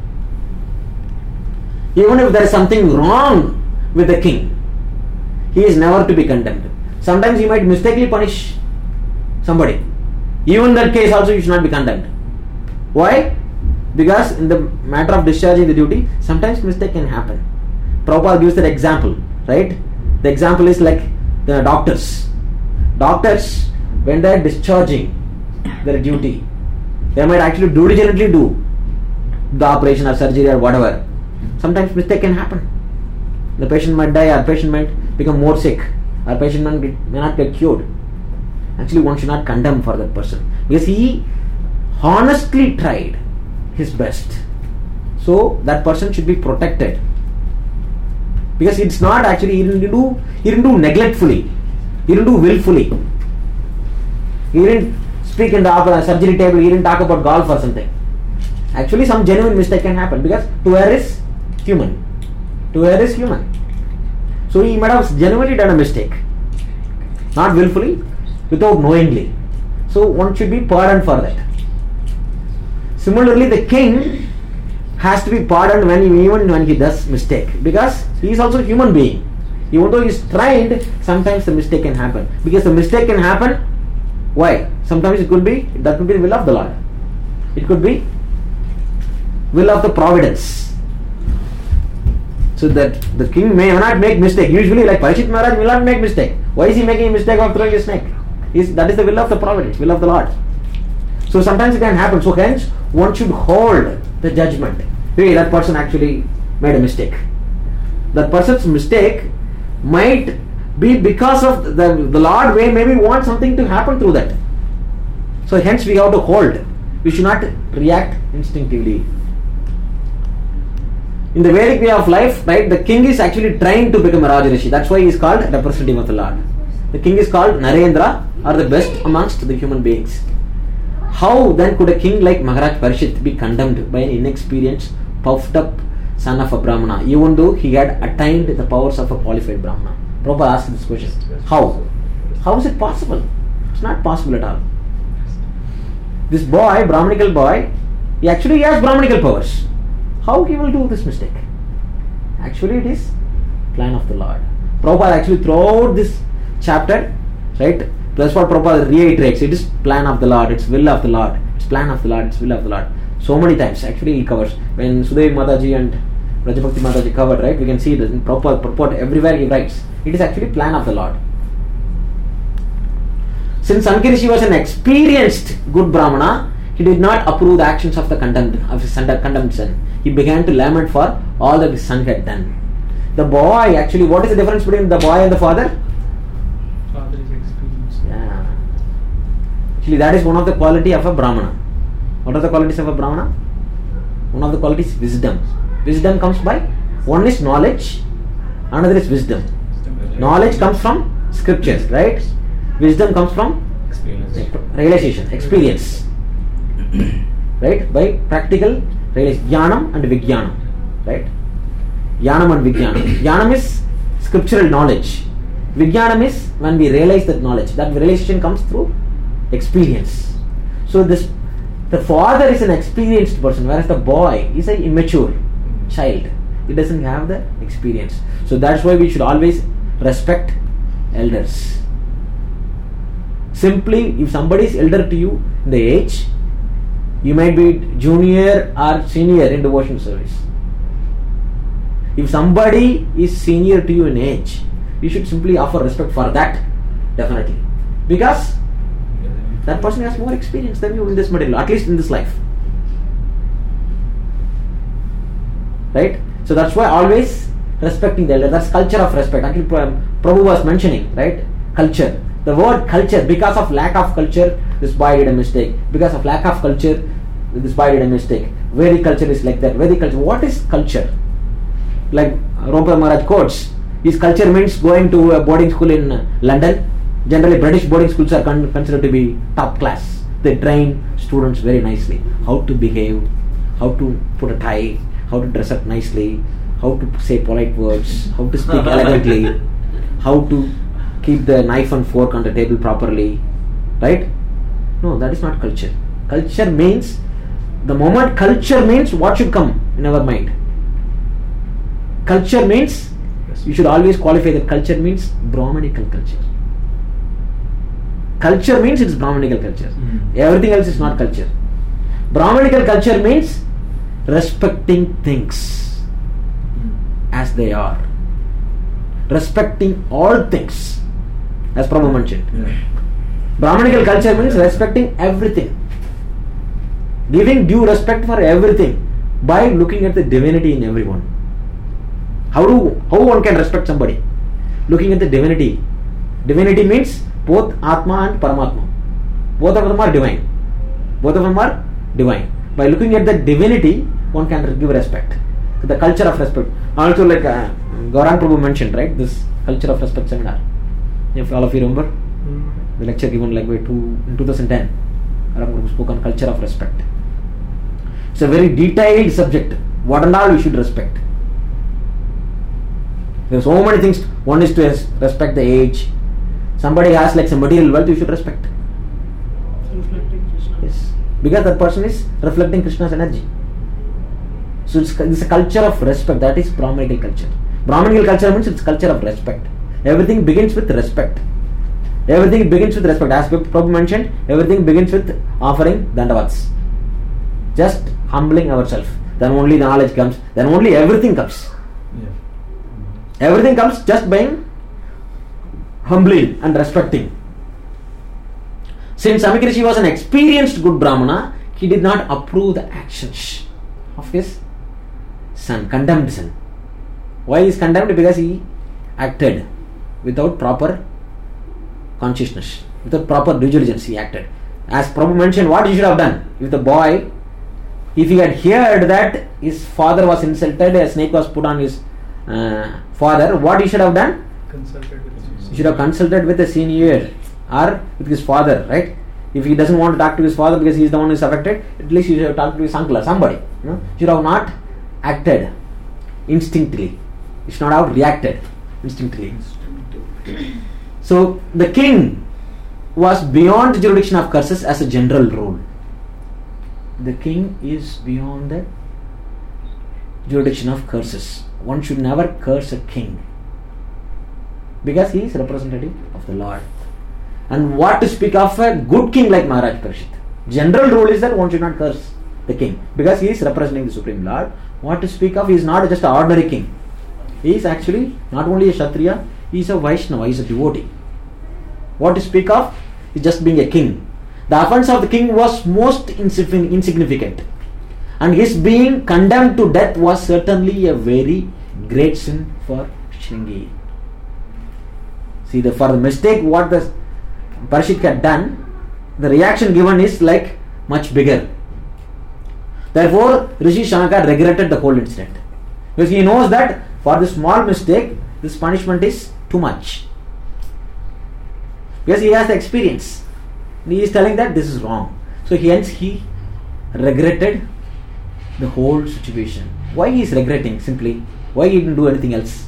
Even if there is something wrong with the king, he is never to be condemned. Sometimes he might mistakenly punish somebody. Even in that case also you should not be condemned. Why? Because in the matter of discharging the duty, sometimes mistake can happen. Prabhupada gives that example, right? The example is like the doctors. Doctors, when they are discharging their duty, they might actually diligently do the operation or surgery or whatever. Sometimes mistake can happen. The patient might die, or patient might become more sick, or patient may not get cured. Actually, one should not condemn for that person because he honestly tried his best. So that person should be protected. Because it's not actually, he didn't do neglectfully, he didn't do willfully. He didn't speak in the surgery table, he didn't talk about golf or something. Actually some genuine mistake can happen because to err is human. To err is human. So he might have genuinely done a mistake. Not willfully, without knowingly. So one should be pardoned for that. Similarly, the king has to be pardoned even when he does mistake, because he is also a human being. Even though he is trained, sometimes the mistake can happen. Because the mistake can happen, why? Sometimes that could be the will of the Lord. It could be will of the providence. So that the king may not make mistake. Usually like Parikshit Maharaj will not make mistake. Why is he making a mistake of throwing a snake? That is the will of the providence, will of the Lord. So sometimes it can happen. So hence one should hold the judgment. Hey, that person actually made a mistake. That person's mistake might be because of the Lord may maybe want something to happen through that. So hence we have to hold. We should not react instinctively. In the Vedic way of life, right, the king is actually trained to become a Rajarishi. That's why he is called representative of the Lord. The king is called Narendra, or the best amongst the human beings. How then could a king like Maharaj Parikshit be condemned by an inexperienced, puffed up son of a Brahmana, even though he had attained the powers of a qualified Brahmana? Prabhupada asked this question. How? How is it possible? It's not possible at all. This boy, Brahmanical boy, he actually has Brahmanical powers. How he will do this mistake? Actually it is plan of the Lord. Prabhupada actually throughout this chapter, right, that's what Prabhupada reiterates. It is plan of the Lord, it's will of the Lord, it's plan of the Lord, it's will of the Lord. So many times actually he covers. When Sudevi Mataji and Rajabhakti Mataji covered, right, we can see it in Prabhupada purport everywhere he writes. It is actually plan of the Lord. Since Sankhya Rishi was an experienced good Brahmana, he did not approve the actions of his condemned son. He began to lament for all that his son had done. The boy, actually, what is the difference between the boy and the father? Father is experienced. Yeah. Actually, that is one of the quality of a Brahmana. What are the qualities of a Brahmana? One of the qualities is wisdom. Wisdom comes by, one is knowledge, another is wisdom. Knowledge comes from scriptures, right? Wisdom comes from Experience. realization, experience. Right? By practical realization. Jnanam and Vijnanam. Right? Jnanam and Vijnanam. Jnanam is scriptural knowledge. Vijnanam is when we realize that knowledge. That realization comes through experience. So the father is an experienced person, whereas the boy is an immature child. He doesn't have the experience. So that's why we should always respect elders. Simply, if somebody is elder to you in the age, you might be junior or senior in devotion service. If somebody is senior to you in age, you should simply offer respect for that, definitely. Because that person has more experience than you in this material, at least in this life. Right? So that's why always respecting the elder. That's culture of respect. Actually, Prabhu was mentioning, right? Culture. The word culture, because of lack of culture, this boy did a mistake. Because of lack of culture, this boy did a mistake. Vedic culture is like that. Vedic culture. What is culture? Like Rupa Maharaj quotes, his culture means going to a boarding school in London. Generally, British boarding schools are considered to be top class. They train students very nicely. How to behave, how to put a tie, how to dress up nicely, how to say polite words, how to speak elegantly, how to keep the knife and fork on the table properly. Right? No, that is not culture. Culture means, the moment culture means, what should come in our mind? Culture means, you should always qualify that culture means Brahmanical culture. Culture means it's Brahmanical culture. Everything else is not culture. Brahmanical culture means respecting things as they are. Respecting all things, as Prabhu mentioned. Brahmanical culture means respecting everything. Giving due respect for everything by looking at the divinity in everyone. How one can respect somebody? Looking at the divinity. Divinity means both Atma and Paramatma. Both of them are divine. Both of them are divine. By looking at the divinity, one can give respect. So the culture of respect. Also, like Gaurang Prabhu mentioned, right? This culture of respect seminar. If all of you remember, the lecture given like in 2010, Gaurang Prabhu spoke on culture of respect. It's a very detailed subject. What and all we should respect. There are so many things. One is to respect the age. Somebody has like some material wealth, you should respect. Reflecting Krishna. Yes. Because that person is reflecting Krishna's energy. So it's a culture of respect. That is Brahmanical culture. Brahmanical culture means it's culture of respect. Everything begins with respect. Everything begins with respect. As Prabhu mentioned, everything begins with offering dandavats. Just humbling ourselves. Then only the knowledge comes. Then only everything comes. Everything comes just by humbling and respecting. Since Amika Rishi was an experienced good Brahmana, he did not approve the actions of his son, condemned son. Why he is condemned? Because he acted without proper consciousness, without proper due diligence. He acted. As Prabhu mentioned, what he should have done? If the boy, if he had heard that his father was insulted, a snake was put on his father, what he should have done? He should have consulted with a senior or with his father, right? If he doesn't want to talk to his father because he is the one who is affected, at least he should have talked to his uncle or somebody. Should have not acted instinctively. He should not have reacted instinctively. So the king was beyond the jurisdiction of curses as a general rule. The king is beyond the jurisdiction of curses. One should never curse a king because he is representative of the Lord. And what to speak of a good king like Maharaj Parikshit? General rule is that one should not curse the king because he is representing the Supreme Lord. What to speak of? He is not just an ordinary king. He is actually not only a Kshatriya, he is a Vaishnava, he is a devotee. What to speak of? He is just being a king. The offense of the king was most insignificant. And his being condemned to death was certainly a very great sin for Shringi. See, for the mistake what the Parikshit had done, the reaction given is like much bigger. Therefore, Rishi Shanaka regretted the whole incident. Because he knows that for this small mistake, this punishment is too much. because he has the experience. He is telling that this is wrong. So hence he regretted the whole situation. Why he is regretting? Simply, why he didn't do anything else?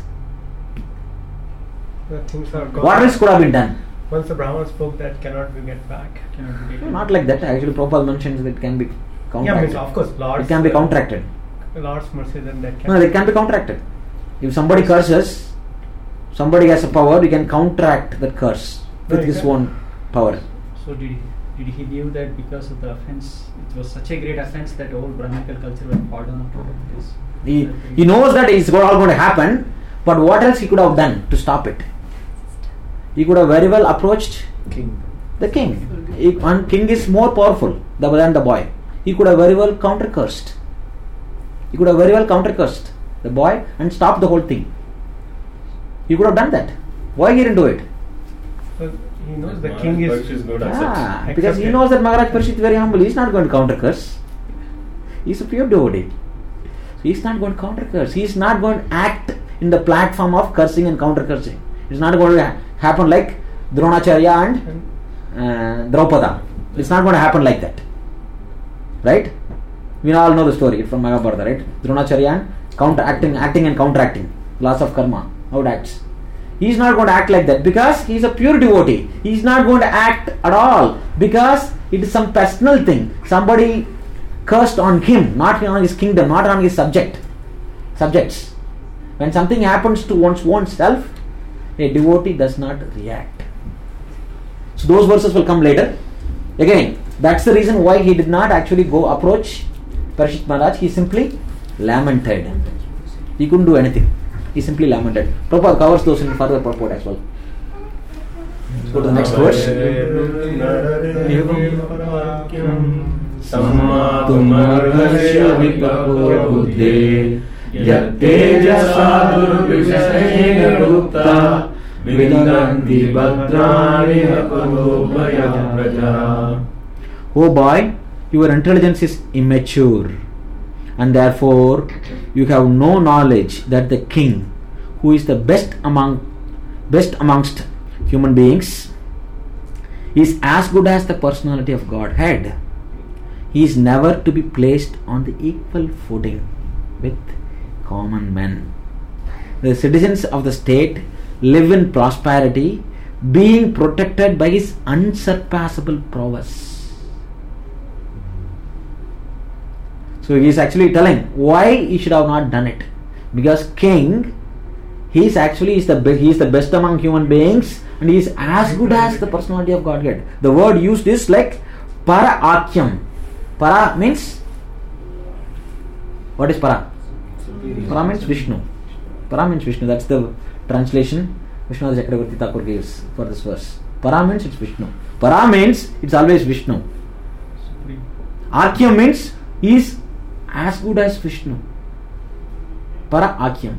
The things are gone. What else could have been done? Once the Brahman spoke, that cannot be get back. No, not like that. Actually, Prabhupada mentions that it can be counteracted. Yeah, means of course, Lord's. It can be counteracted. Lord's mercy, then that can. No, it can be counteracted. If somebody curses, somebody has a power, you can counteract that curse with his own power. So did he knew that because of the offense, it was such a great offense that whole Brahminical culture will fall down after this? He knows that it's all going to happen, but what else he could have done to stop it? He could have very well approached the king. And king is more powerful than the boy. He could have very well counter-cursed. He could have very well counter-cursed the boy and stopped the whole thing. He could have done that. Why he didn't do it? Well, he knows the king is good because he knows that Maharaj Parikshit is very humble. He is not going to counter-curse. He is a pure devotee. He is not going to counter-curse. He is not going to act in the platform of cursing and counter-cursing. It is not going to happen like Dronacharya and Draupada. It's not going to happen like that. Right? We all know the story from Mahabharata, right? Dronacharya and acting and counteracting. Laws of karma. How it acts. He is not going to act like that because he is a pure devotee. He is not going to act at all because it is some personal thing. Somebody cursed on him, not on his kingdom, not on his subjects. When something happens to one's own self, a devotee does not react. So those verses will come later. Again, that's the reason why he did not actually go approach Parikshit Maharaj. He simply lamented. He couldn't do anything. He simply lamented. Prabhupada covers those in further purport as well. Let's go to the next verse. Oh boy, your intelligence is immature, and therefore you have no knowledge that the king, who is the best amongst human beings, is as good as the personality of Godhead. He is never to be placed on the equal footing with common men. The citizens of the state live in prosperity, being protected by his unsurpassable prowess. So he is actually telling why he should have not done it. Because king, he is the best among human beings, and he is as good as the personality of Godhead. The word used is like para akyam. Para means, what is para? Para means Vishnu. Para means Vishnu. That's the translation Vishnu Chakravarti Thakur gives for this verse. Para means it's Vishnu. Para means it's always Vishnu. Akyam means he is as good as Vishnu. Para Akyam.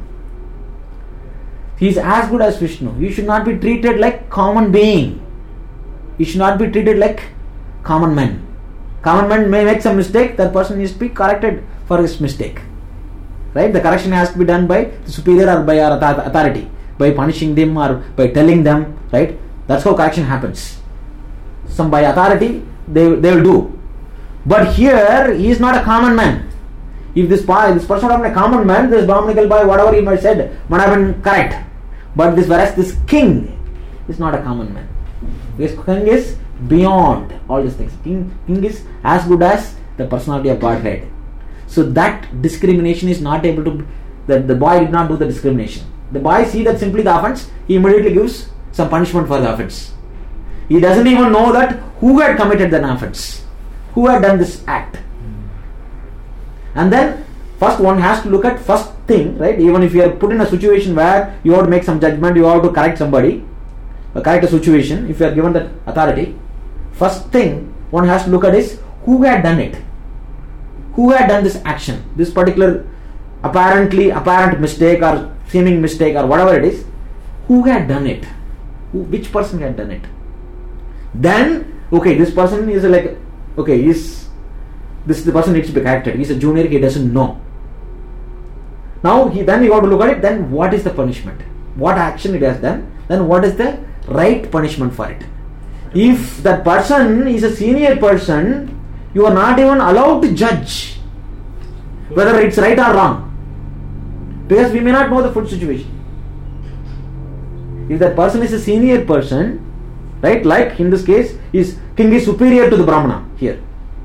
He is as good as Vishnu. You should not be treated like common being. You should not be treated like common men. Common men may make some mistake. That person needs to be corrected for his mistake. Right? The correction has to be done by the superior or by our authority. By punishing them or by telling them. Right? That's how correction happens. Some by authority they will do. But here he is not a common man. If this person would have been a common man, this Brahmanical boy, whatever he might have said, might have been correct. But whereas this king is not a common man. This king is beyond all these things. King is as good as the personality of Godhead. So that discrimination is not able to. The boy did not do the discrimination. The boy see that simply the offense, he immediately gives some punishment for the offense. He doesn't even know that who had committed the offense, who had done this act. And then first one has to look at first thing, right? Even if you are put in a situation where you have to make some judgment, you have to correct somebody, correct a situation, if you are given that authority, first thing one has to look at is who had done it. Who had done this action, this particular apparent mistake or seeming mistake or whatever it is, who had done it? Which person had done it? Then, okay, this person is like, okay, the person needs to be corrected. He's a junior, he doesn't know. Now, then you have to look at it, then what is the punishment? What action it has done? Then what is the right punishment for it? If that person is a senior person, you are not even allowed to judge whether it's right or wrong, because we may not know the full situation. If that person is a senior person, right, like in this case, king is superior to the Brahmana here.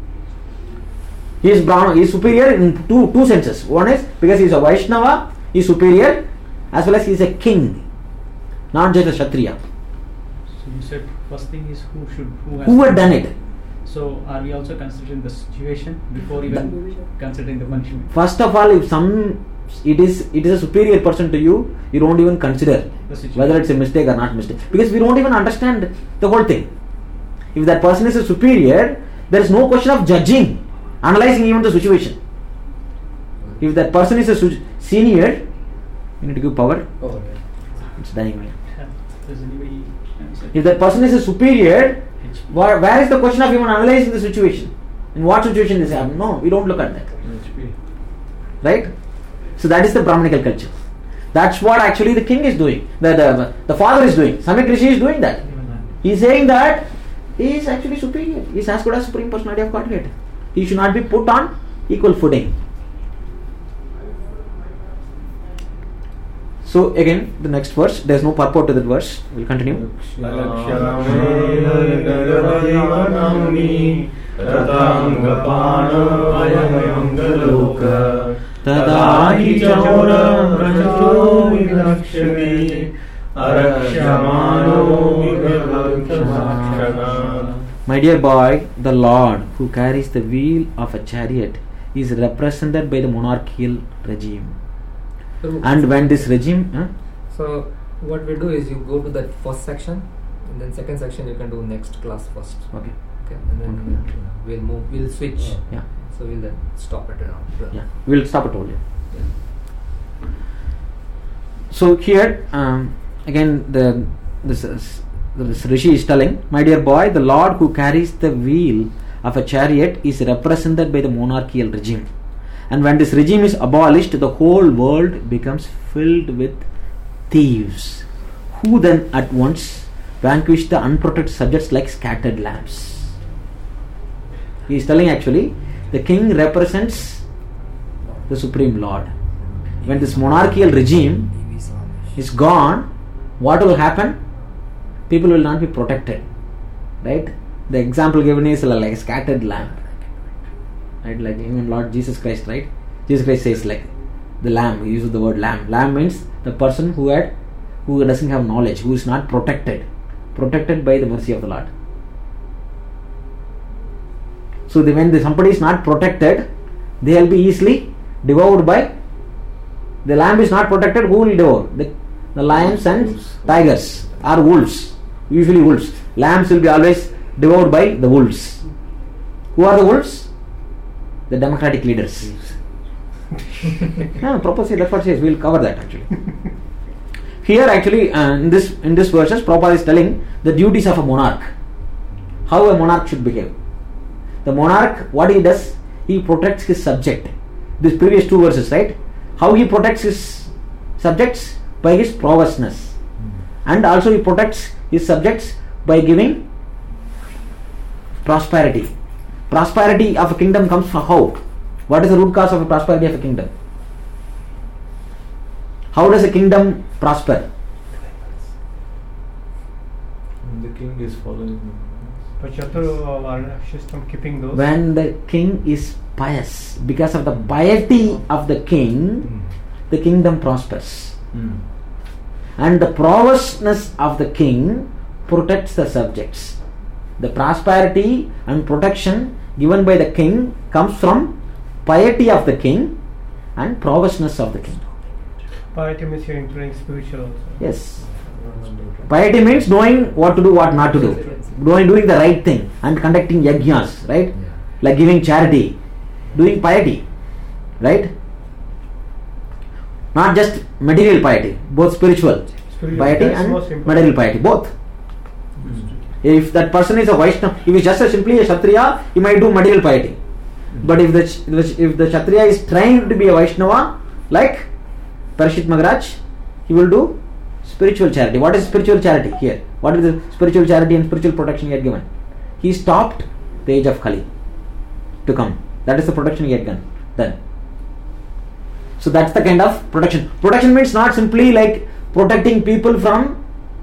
He is superior in two senses. One is because he is a Vaishnava, he is superior, as well as he is a king, not just a Kshatriya. So you said first thing is who had done it. So are we also considering the situation before even considering the punishment? First of all, if it is a superior person to you, you don't even consider whether it's a mistake or not mistake, because we don't even understand the whole thing. If that person is a superior, there is no question of judging, analyzing even the situation. If that person is a senior, you need to give power. It's dying. Does anybody answer? If that person is a superior, where is the question of even analyzing the situation? In what situation this happened? No, we don't look at that. Right? So that is the Brahmanical culture. That's what actually the king is doing. The father is doing. Samyak Rishi is doing that. He is saying that he is actually superior. He is as good as Supreme Personality of Godhead. He should not be put on equal footing. So again, the next verse, there is no purport to that verse. We will continue. My dear boy, the Lord who carries the wheel of a chariot is represented by the monarchical regime. And when this regime... So what we do is you go to that first section, and then second section you can do next class first. Okay. And then we'll switch. Yeah. So we'll then stop it around. Yeah. We'll stop it all. Yeah. So here again this Rishi is telling, my dear boy, the Lord who carries the wheel of a chariot is represented by the monarchical regime. And when this regime is abolished, the whole world becomes filled with thieves, who then at once vanquish the unprotected subjects like scattered lambs. He is telling actually, the king represents the Supreme Lord. When this monarchical regime is gone, what will happen? People will not be protected. Right? The example given is like a scattered lamb. Right? Like even Lord Jesus Christ, right? Jesus Christ says like the lamb, he uses the word lamb. Lamb means the person who doesn't have knowledge, who is not protected by the mercy of the Lord. So when somebody is not protected, they will be easily devoured by. The lamb is not protected, who will devour? The lions and tigers or wolves. Usually wolves. Lambs will be always devoured by the wolves. Who are the wolves? The democratic leaders. No, Prabhupada says, that's what it says. We will cover that actually. Here actually in this verses, Prabhupada is telling the duties of a monarch. How a monarch should behave. The monarch, what he does, he protects his subject. These previous two verses, right? How he protects his subjects? By his prowessness. And also he protects his subjects by giving prosperity. Prosperity of a kingdom comes from how? What is the root cause of the prosperity of a kingdom? How does a kingdom prosper? The king is following. Keeping those. When the king is pious, because of the piety of the king, the kingdom prospers. And the prowessness of the king protects the subjects. The prosperity and protection given by the king comes from piety of the king and prowessness of the king. Piety means you're including spiritual also. Yes. Piety means knowing what to do, what not to do. Doing the right thing and conducting yajnas, right? Like giving charity. Doing piety. Right? Not just material piety, both spiritual piety and material piety, both. If that person is a Vaishnava, if he is just simply a Kshatriya, he might do material piety. But if the Kshatriya is trained to be a Vaishnava, like Parikshit Maharaj, he will do spiritual charity. What is spiritual charity here? What is the spiritual charity and spiritual protection he had given? He stopped the age of Kali to come. That is the protection he had done. So that's the kind of protection. Protection means not simply like protecting people from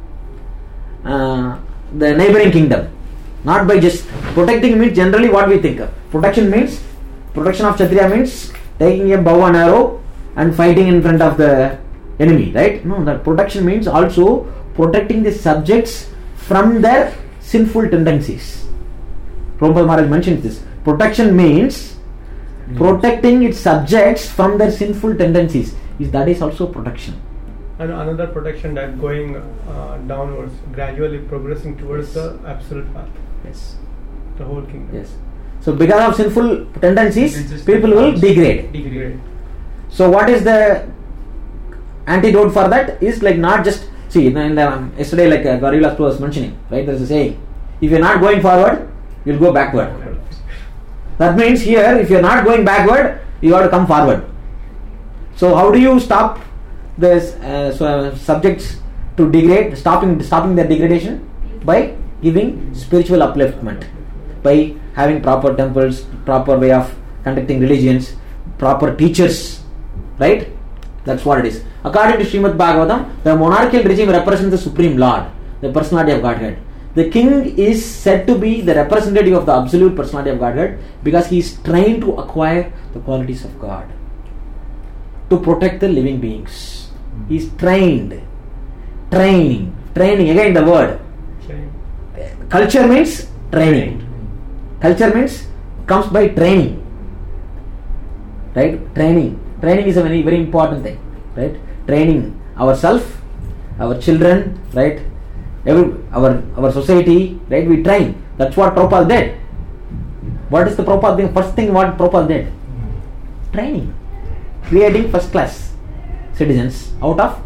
the neighboring kingdom. Not by just protecting means generally what we think of. Protection means, protection of Kshatriya means taking a bow and arrow and fighting in front of the enemy, right? No, that protection means also protecting the subjects from their sinful tendencies. Prabhupada Maharaj mentions this. Protection means protecting its subjects from their sinful tendencies. That is also protection. And another protection that going downwards, gradually progressing towards the absolute path. Yes. The whole kingdom. Yes. So because of sinful tendencies, people will degrade. So what is the antidote for that? Is like not just, see, yesterday like Gauri Vilas was mentioning, right? There is a saying, if you are not going forward, you will go backward. That means here, if you are not going backward, you have to come forward. So how do you stop the subjects to degrade, stopping their degradation? By giving spiritual upliftment, by having proper temples, proper way of conducting religions, proper teachers, right? That's what it is. According to Srimad Bhagavatam, the monarchical regime represents the Supreme Lord, the personality of Godhead. The king is said to be the representative of the absolute personality of Godhead because he is trained to acquire the qualities of God, to protect the living beings. He is trained. Training, again the word. Culture means training. Culture means comes by training. Right? Training is a very, very important thing. Right? Training ourselves, our children, right? Our society, right? We train. That's what Prabhupada did. What is the Prabhupada thing? First thing what Prabhupada did? Training. Creating first class citizens out of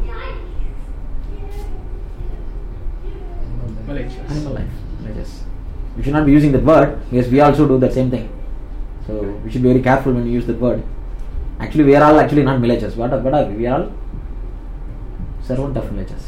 animal life. We should not be using that word because we also do the same thing. So we should be very careful when we use that word. Actually, we are all actually not villagers. What are we? We are all servant of villagers.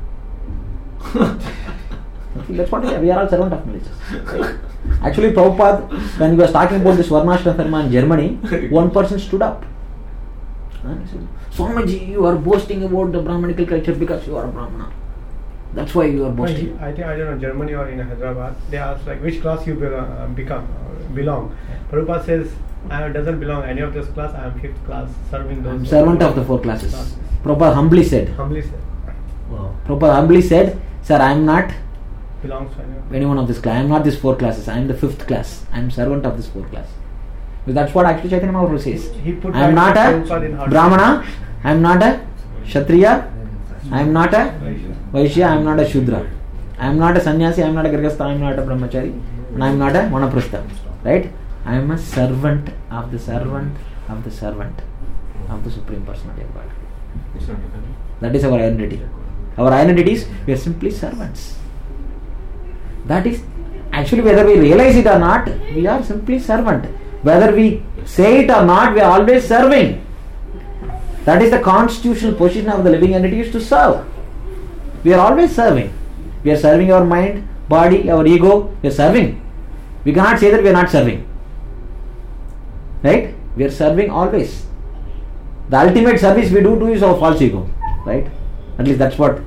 That's what we are all servant of villagers. Actually, Prabhupada, when he was talking about this Varnashram Dharma in Germany, one person stood up. He said, Swamiji, you are boasting about the Brahmanical culture because you are a Brahmana. That's why you are boasting. I don't know, Germany or in Hyderabad, they ask like which class you belong. Prabhupada says, I doesn't belong any of this class, I am 5th class, serving those. I am servant of the 4 classes. Prabhupada humbly said. Wow. Prabhupada humbly said, sir, I am not belongs to any one of this class. I am not this 4 classes. I am the 5th class. I am servant of this 4 class. Because that's what actually Chaitanya Mahaprabhu says. I am not a Brahmana. I am not a Kshatriya. I am not a Vaishya. I am not a Shudra. I am not a Sannyasi. I am not a Grihastha. I am not a Brahmachari. And I am not a Vanaprastha. Right? I am a servant of the servant of the servant of the Supreme Personality of God. That is our identity. Our identity is we are simply servants. That is actually whether we realize it or not, we are simply servant. Whether we say it or not, we are always serving. That is the constitutional position of the living entity, is to serve. We are always serving. We are serving our mind, body, our ego. We are serving. We cannot say that we are not serving. Right? We are serving always. The ultimate service we do is our false ego. Right? At least that's what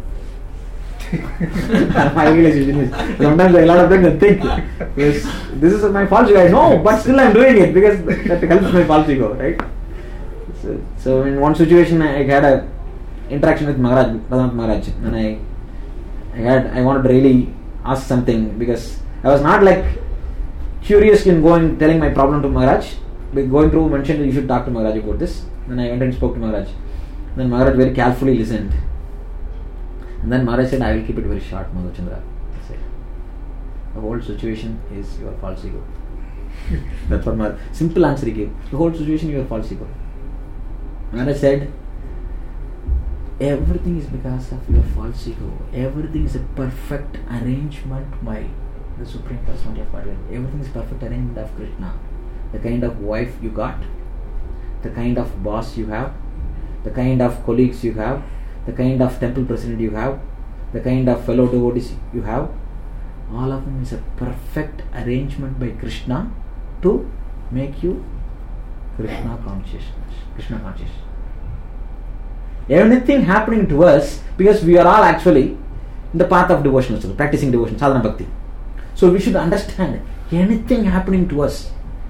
my realization is. Sometimes a lot of times I think, yes, this is my false ego. I know, but still I am doing it because that helps my false ego. Right? So in one situation I had a interaction with Radhanath Maharaj, and I wanted to really ask something because I was not like curious in telling my problem to Maharaj. Going through mentioned that you should talk to Maharaj about this. Then I went and spoke to Maharaj. Then Maharaj very carefully listened. And then Maharaj said, I will keep it very short, Madhuchandra. He said, the whole situation is your false ego. That's what Maharaj, simple answer he gave. The whole situation is your false ego. Maharaj said, everything is because of your false ego. Everything is a perfect arrangement by the Supreme Personality of Godhead. Everything is perfect arrangement of Krishna. The kind of wife you got, the kind of boss you have, the kind of colleagues you have, the kind of temple president you have, the kind of fellow devotees you have, all of them is a perfect arrangement by Krishna to make you Krishna conscious. Anything happening to us, because we are all actually in the path of devotional service, practicing devotion, sadhana bhakti. So we should understand, anything happening to us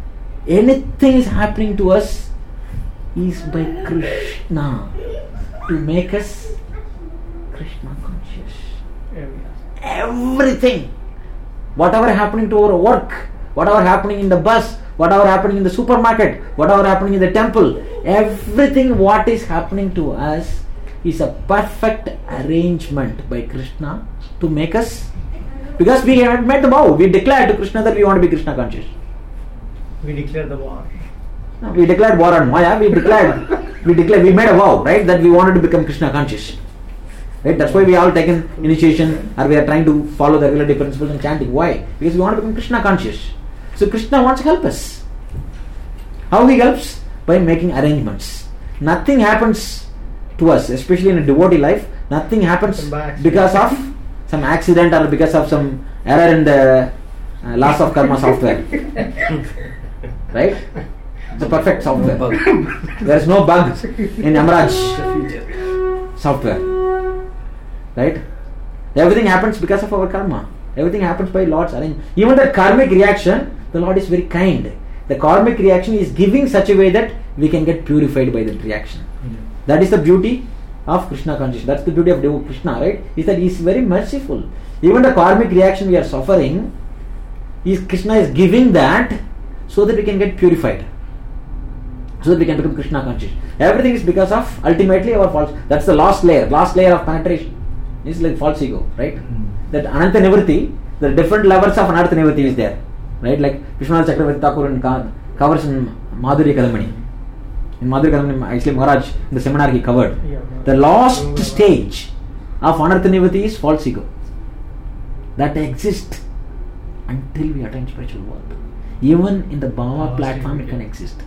is by Krishna to make us Krishna conscious. Everything, whatever happening to our work, whatever happening in the bus, whatever happening in the supermarket, whatever happening in the temple, everything what is happening to us is a perfect arrangement by Krishna to make us, because we have made the vow, we declared to Krishna that we want to be Krishna conscious. We declare the war. No, we declared war on Maya. We made a vow, right, that we wanted to become Krishna conscious. Right? That's why we all taken initiation, or we are trying to follow the regular principles and chanting. Why? Because we want to become Krishna conscious. So Krishna wants to help us. How he helps? By making arrangements. Nothing happens to us, especially in a devotee life. Nothing happens because of some accident or because of some error in the laws of karma software. Right? It's a perfect software. There is no bug in Yamaraj software. Right? Everything happens because of our karma. Everything happens by Lord's arrangement. Even the karmic reaction, the Lord is very kind. The karmic reaction is giving such a way that we can get purified by that reaction. That is the beauty of Krishna consciousness. That's the beauty of Krishna, right? Is that he is very merciful. Even the karmic reaction we are suffering, Krishna is giving that so that we can get purified, so that we can become Krishna conscious. Everything is because of ultimately our false. That's the last layer of penetration. It's like false ego, right? That Ananta Nivritti, the different levels of Anartha Nivritti is there, right? Like Vishwanath Chakravarti Thakur covers in Madhurya Kadamani. In Madhurya Kadamani, actually Maharaj in the seminar he covered. The last stage of Anartha Nivritti is false ego. That exists until we attain spiritual world. Even in the Bhava platform it can exist.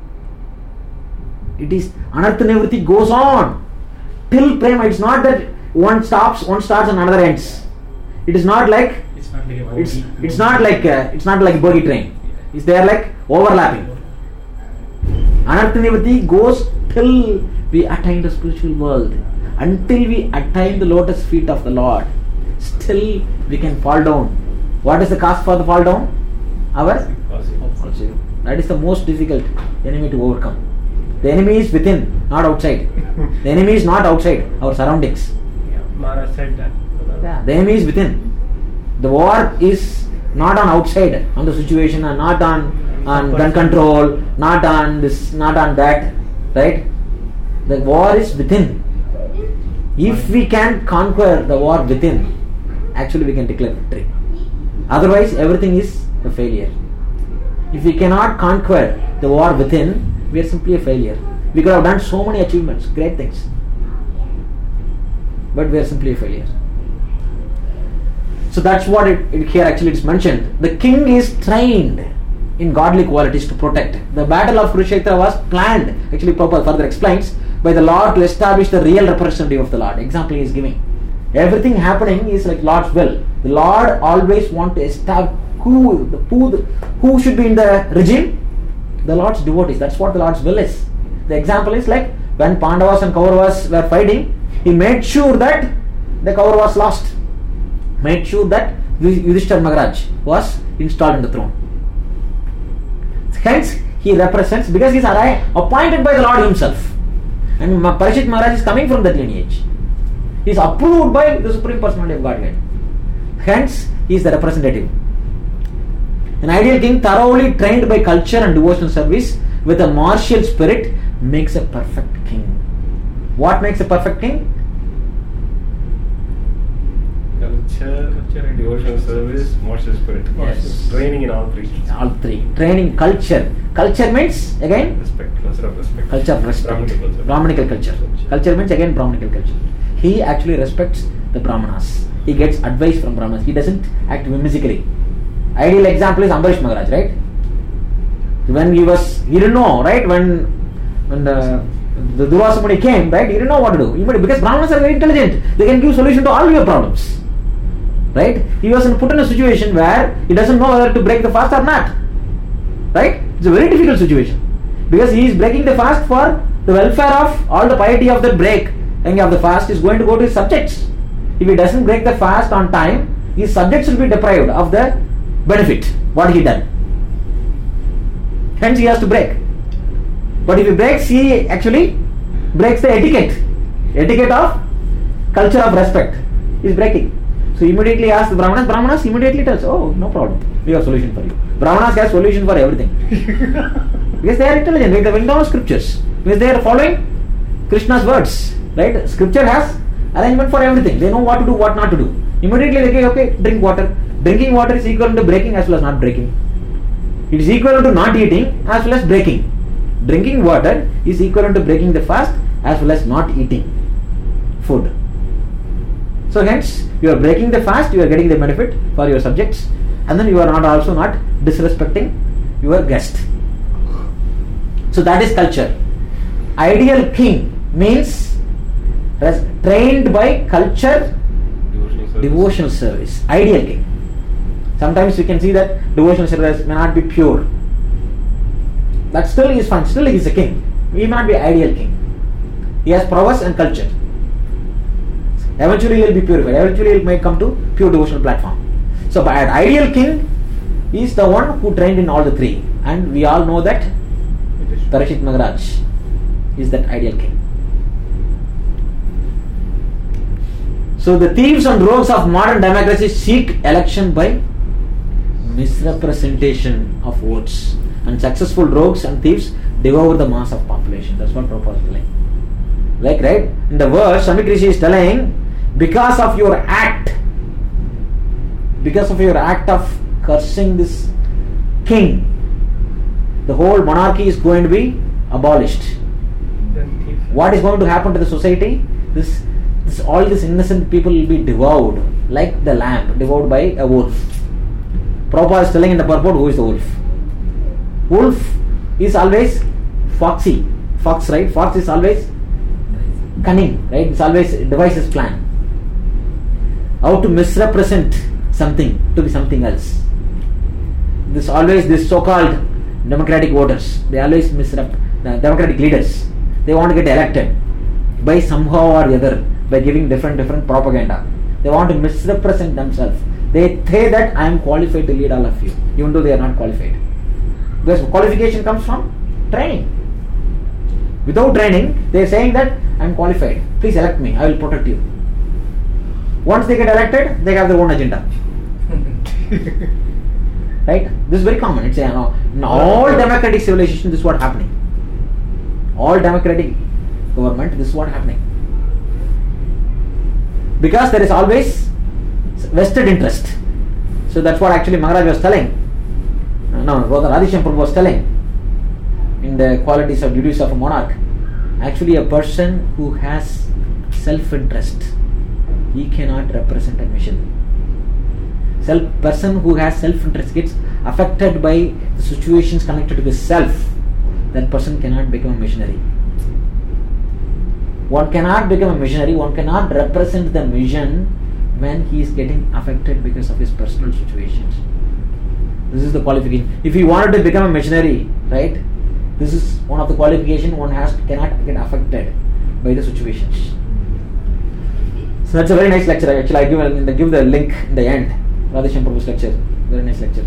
It is Anartha Nivritti goes on till prema. It's not that one starts and another ends. It is not like it's not like a bogie train. It's there like overlapping. Anartha Nivritti goes till we attain the spiritual world. Until we attain the lotus feet of the Lord, still we can fall down. What is the cause for the fall down? Our false ego. That is the most difficult enemy to overcome. The enemy is within, not outside. The enemy is not outside our surroundings. Maharaj said that. The enemy is within. The war is not on outside, on the situation, and not on gun control, not on this, not on that, right? The war is within. If we can conquer the war within, actually we can declare victory. Otherwise, everything is a failure. If we cannot conquer the war within, we are simply a failure. We could have done so many achievements, great things, but we are simply a failure. So that's what it here actually is mentioned. The king is trained in godly qualities to protect. The battle of Kurukshetra was planned, actually Prabhupada further explains, by the Lord to establish the real representative of the Lord. Example he is giving. Everything happening is like Lord's will. The Lord always wants to establish who should be in the regime? The Lord's devotees. That's what the Lord's will is. The example is like when Pandavas and Kauravas were fighting, he made sure that the Kauravas lost. Made sure that Yudhishthira Maharaj was installed in the throne. Hence, he represents, because he is appointed by the Lord himself. And Parikshit Maharaj is coming from that lineage. He is approved by the Supreme Personality of Godhead. Hence, he is the representative. An ideal king thoroughly trained by culture and devotional service with a martial spirit makes a perfect king. What makes a perfect king? Culture and devotional service, martial spirit. Yes. Training in all three. All three. Training, culture. Culture means again? Respect. Culture of respect. Culture of respect. Brahmanical culture. Brahmanical culture. Culture means again Brahmanical culture. He actually respects the Brahmanas. He gets advice from Brahmanas. He doesn't act whimsically. Ideal example is Ambarish Maharaj, right? When he didn't know, right? When the Durvasa Muni came, right? He didn't know what to do. Because Brahmanas are very intelligent. They can give solution to all your problems. Right? He was put in a situation where he doesn't know whether to break the fast or not. Right? It's a very difficult situation. Because he is breaking the fast for the welfare of all the piety of the breaking of the fast is going to go to his subjects. If he doesn't break the fast on time, his subjects will be deprived of the benefit, what he done. Hence he has to break. But if he breaks, he actually breaks the etiquette of culture of respect. He is breaking. So immediately asks the Brahmanas. Brahmanas immediately tells, oh, no problem, we have solution for you. Brahmanas has solution for everything. Because they are intelligent, they will know scriptures. Because they are following Krishna's words. Right? Scripture has arrangement for everything. They know what to do, what not to do. Immediately they say, okay, drink water. Drinking water is equal to breaking as well as not breaking. It is equal to not eating as well as breaking. Drinking water is equal to breaking the fast as well as not eating food. So hence, you are breaking the fast, you are getting the benefit for your subjects, and then you are not also not disrespecting your guest. So that is culture. Ideal king means trained by culture, devotional service. Ideal king. Sometimes we can see that devotional service may not be pure. That still is fine. Still he is a king. He may not be ideal king. He has prowess and culture. Eventually he will be purified. Eventually he may come to pure devotional platform. So by an ideal king is the one who trained in all the three. And we all know that Parikshit Maharaj is that ideal king. So the thieves and rogues of modern democracy seek election by misrepresentation of votes. And successful rogues and thieves devour the mass of population. That's what Prabhupada is telling. Like, right? In the verse, Samik Rishi is telling, because of your act of cursing this king, the whole monarchy is going to be abolished. What is going to happen to the society? All these innocent people will be devoured like the lamb devoured by a wolf. Prabhupada is telling in the purport, who is the wolf? Wolf is always foxy. Fox, right? Fox is always cunning, right? It's always devises plan. How to misrepresent something to be something else. This so-called democratic voters, they always the democratic leaders. They want to get elected by somehow or the other, by giving different propaganda. They want to misrepresent themselves. They say that I am qualified to lead all of you, even though they are not qualified. Because qualification comes from training. Without training, they are saying that I am qualified. Please elect me, I will protect you. Once they get elected, they have their own agenda. Right? This is very common. It's in all democratic civilizations, this is what happening. All democratic government, this is what happening. Because there is always vested interest. So that's what actually Maharaj was telling. Rather Radhishyam Prabhu was telling in the qualities of duties of a monarch. Actually a person who has self-interest, he cannot represent a mission. Person who has self-interest gets affected by the situations connected to the self. That person cannot become a missionary. One cannot become a missionary, one cannot represent the mission when he is getting affected because of his personal situations. This is the qualification. If he wanted to become a missionary, right, this is one of the qualifications one cannot get affected by the situations. So that's a very nice lecture. Actually, I give the link in the end. Radhishyam Prabhu's lecture. Very nice lecture.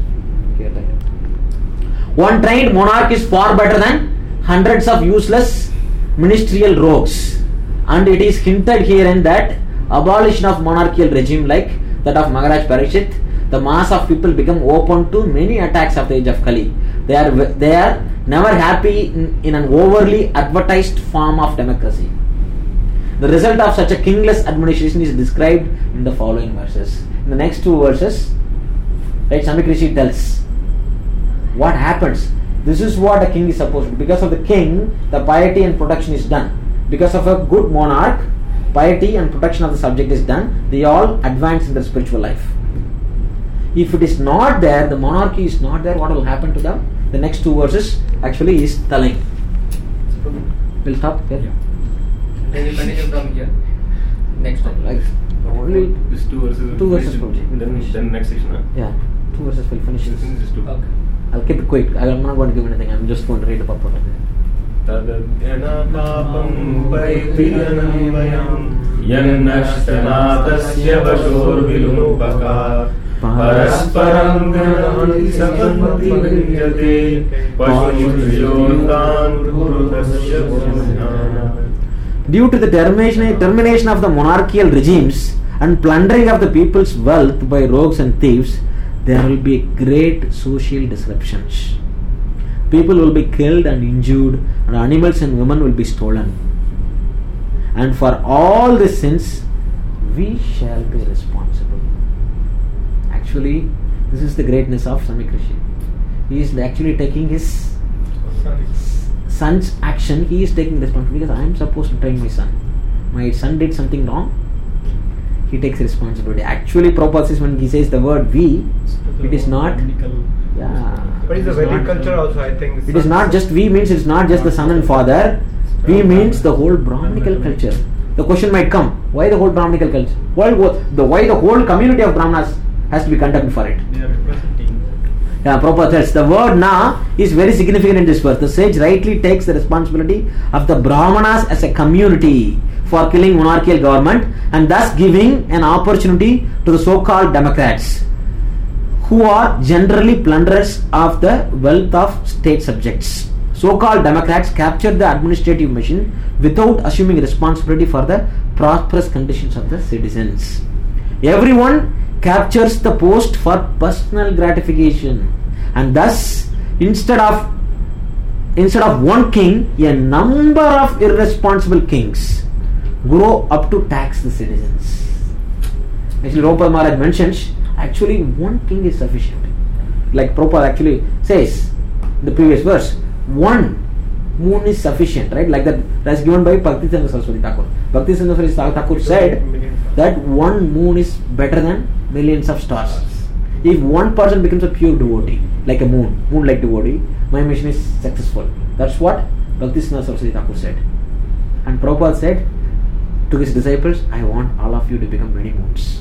One trained monarch is far better than hundreds of useless ministerial rogues. And it is hinted here and that abolition of monarchical regime like that of Maharaj Parikshit, the mass of people become open to many attacks of the age of Kali. They are never happy in an overly advertised form of democracy. The result of such a kingless administration is described in the following verses. In the next two verses, right, Samik Rishi tells what happens. This is what a king is supposed to do. Because of the king, the piety and protection is done. Because of a good monarch, piety and protection of the subject is done. They all advance in their spiritual life. If it is not there, the monarchy is not there, what will happen to them? The next two verses actually is telling. We'll stop here. Yeah. Then you continue from here. Next one. Like only These 2 verses. Two verses probably. Then next section. Huh? yeah, 2 verses will finish We'll this. finish this 2. Okay. I'll keep it quick. I'm not going to give anything. I'm just going to read the purport of it. तदध्यनापापं परिपीडनमयं यन्नश्चनातस्य वशोर्विलोपकात् परस्परं गृह्णाति सपत्ति विद्यते पशुषयोतान् पुरुतस्य गुणज्ञानात्. Due to the termination of the monarchical regimes and plundering of the people's wealth by rogues and thieves, there will be great social disruptions. People will be killed and injured, and animals and women will be stolen. And for all these sins, we shall be responsible. Actually, this is the greatness of Samikrishi. He is actually taking his son's action. He is taking responsibility because I am supposed to train my son. My son did something wrong. He takes responsibility. Actually, Prabhupada says when he says the word we, it is not. Yeah. But it's a Vedic culture also, I think. It is not just we means it's not just the son and father. We means the whole Brahmanical culture. The question might come: why the whole Brahmanical culture? Why the whole community of Brahmanas has to be conducted for it? They are representing. Yeah, Prabhupada says the word na is very significant in this verse. The sage rightly takes the responsibility of the Brahmanas as a community for killing monarchical government and thus giving an opportunity to the so-called Democrats, who are generally plunderers of the wealth of state subjects. So-called Democrats capture the administrative machine without assuming responsibility for the prosperous conditions of the citizens. Everyone captures the post for personal gratification, and thus instead of one king, a number of irresponsible kings grow up to tax the citizens. Actually, Prabhupada Maharaj mentions actually one king is sufficient. Like Prabhupada actually says in the previous verse, one moon is sufficient, right? Like that's given by Bhaktisiddhanta Saraswati Thakur. Bhaktisiddhanta Saraswati Thakur said that one moon is better than millions of stars. If one person becomes a pure devotee, like a moon-like devotee, my mission is successful. That's what Bhaktisiddhanta Saraswati Thakur said. And Prabhupada said to his disciples, I want all of you to become many moons.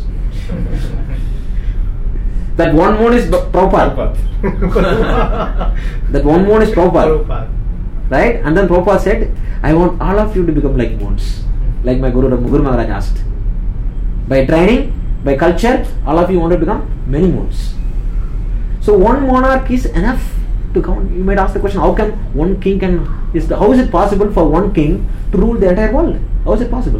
That one moon is Prabhupada. That one moon is Prabhupada. Right? And then Prabhupada said, I want all of you to become like moons. Like my Guru Maharaj asked. By training, by culture, all of you want to become many moons. So one monarch is enough to count. You might ask the question, how can one king how is it possible for one king to rule the entire world? How is it possible?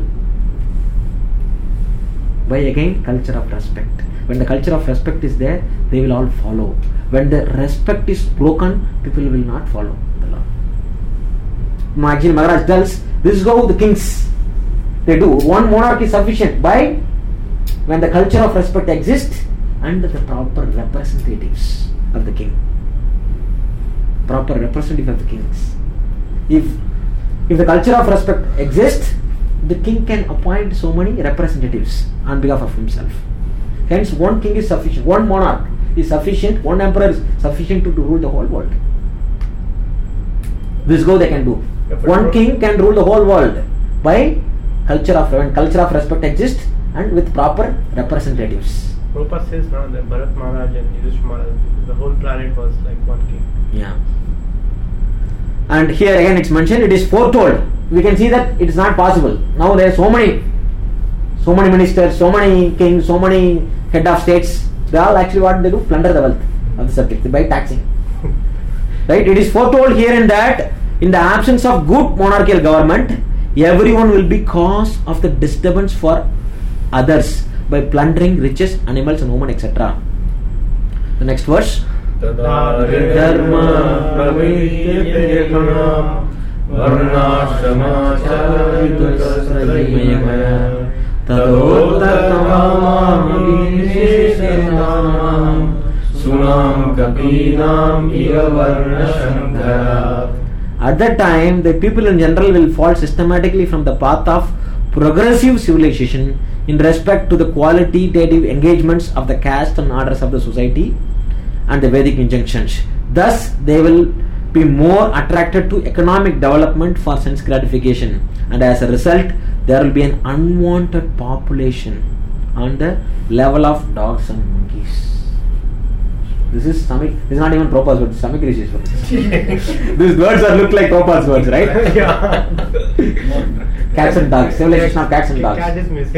By again culture of respect. When the culture of respect is there, they will all follow. When the respect is broken, people will not follow the law. Actually, Maharaj tells, this is how the kings they do. One monarch is sufficient by when the culture of respect exists and the proper representatives of the king. Proper representative of the kings. If the culture of respect exists, the king can appoint so many representatives on behalf of himself. Hence, one king is sufficient, one monarch is sufficient, one emperor is sufficient to rule the whole world. This is how they can do. One king can rule the whole world by when culture of respect exists and with proper representatives. Prabhupada says now that Bharat Maharaj and Yudhishthira Maharaj, the whole planet was like one king. Yeah. And here again it's mentioned, it is foretold. We can see that it is not possible. Now there are so many ministers, so many kings, so many head of states. They all actually what they do? Plunder the wealth of the subject by taxing. Right? It is foretold here and that in the absence of good monarchical government, everyone will be cause of the disturbance for others by plundering riches, animals and women, etc. The next verse. At that time, the people in general will fall systematically from the path of progressive civilization in respect to the qualitative engagements of the caste and orders of the society and the Vedic injunctions. Thus, they will be more attracted to economic development for sense gratification, and as a result there will be an unwanted population on the level of dogs and monkeys. This is not even Prabhupada's words, Samik Rishi's words. These words look like Prabhupada's words, right? Yeah. Cats and dogs, civilization of cats and dogs. Cat is missing.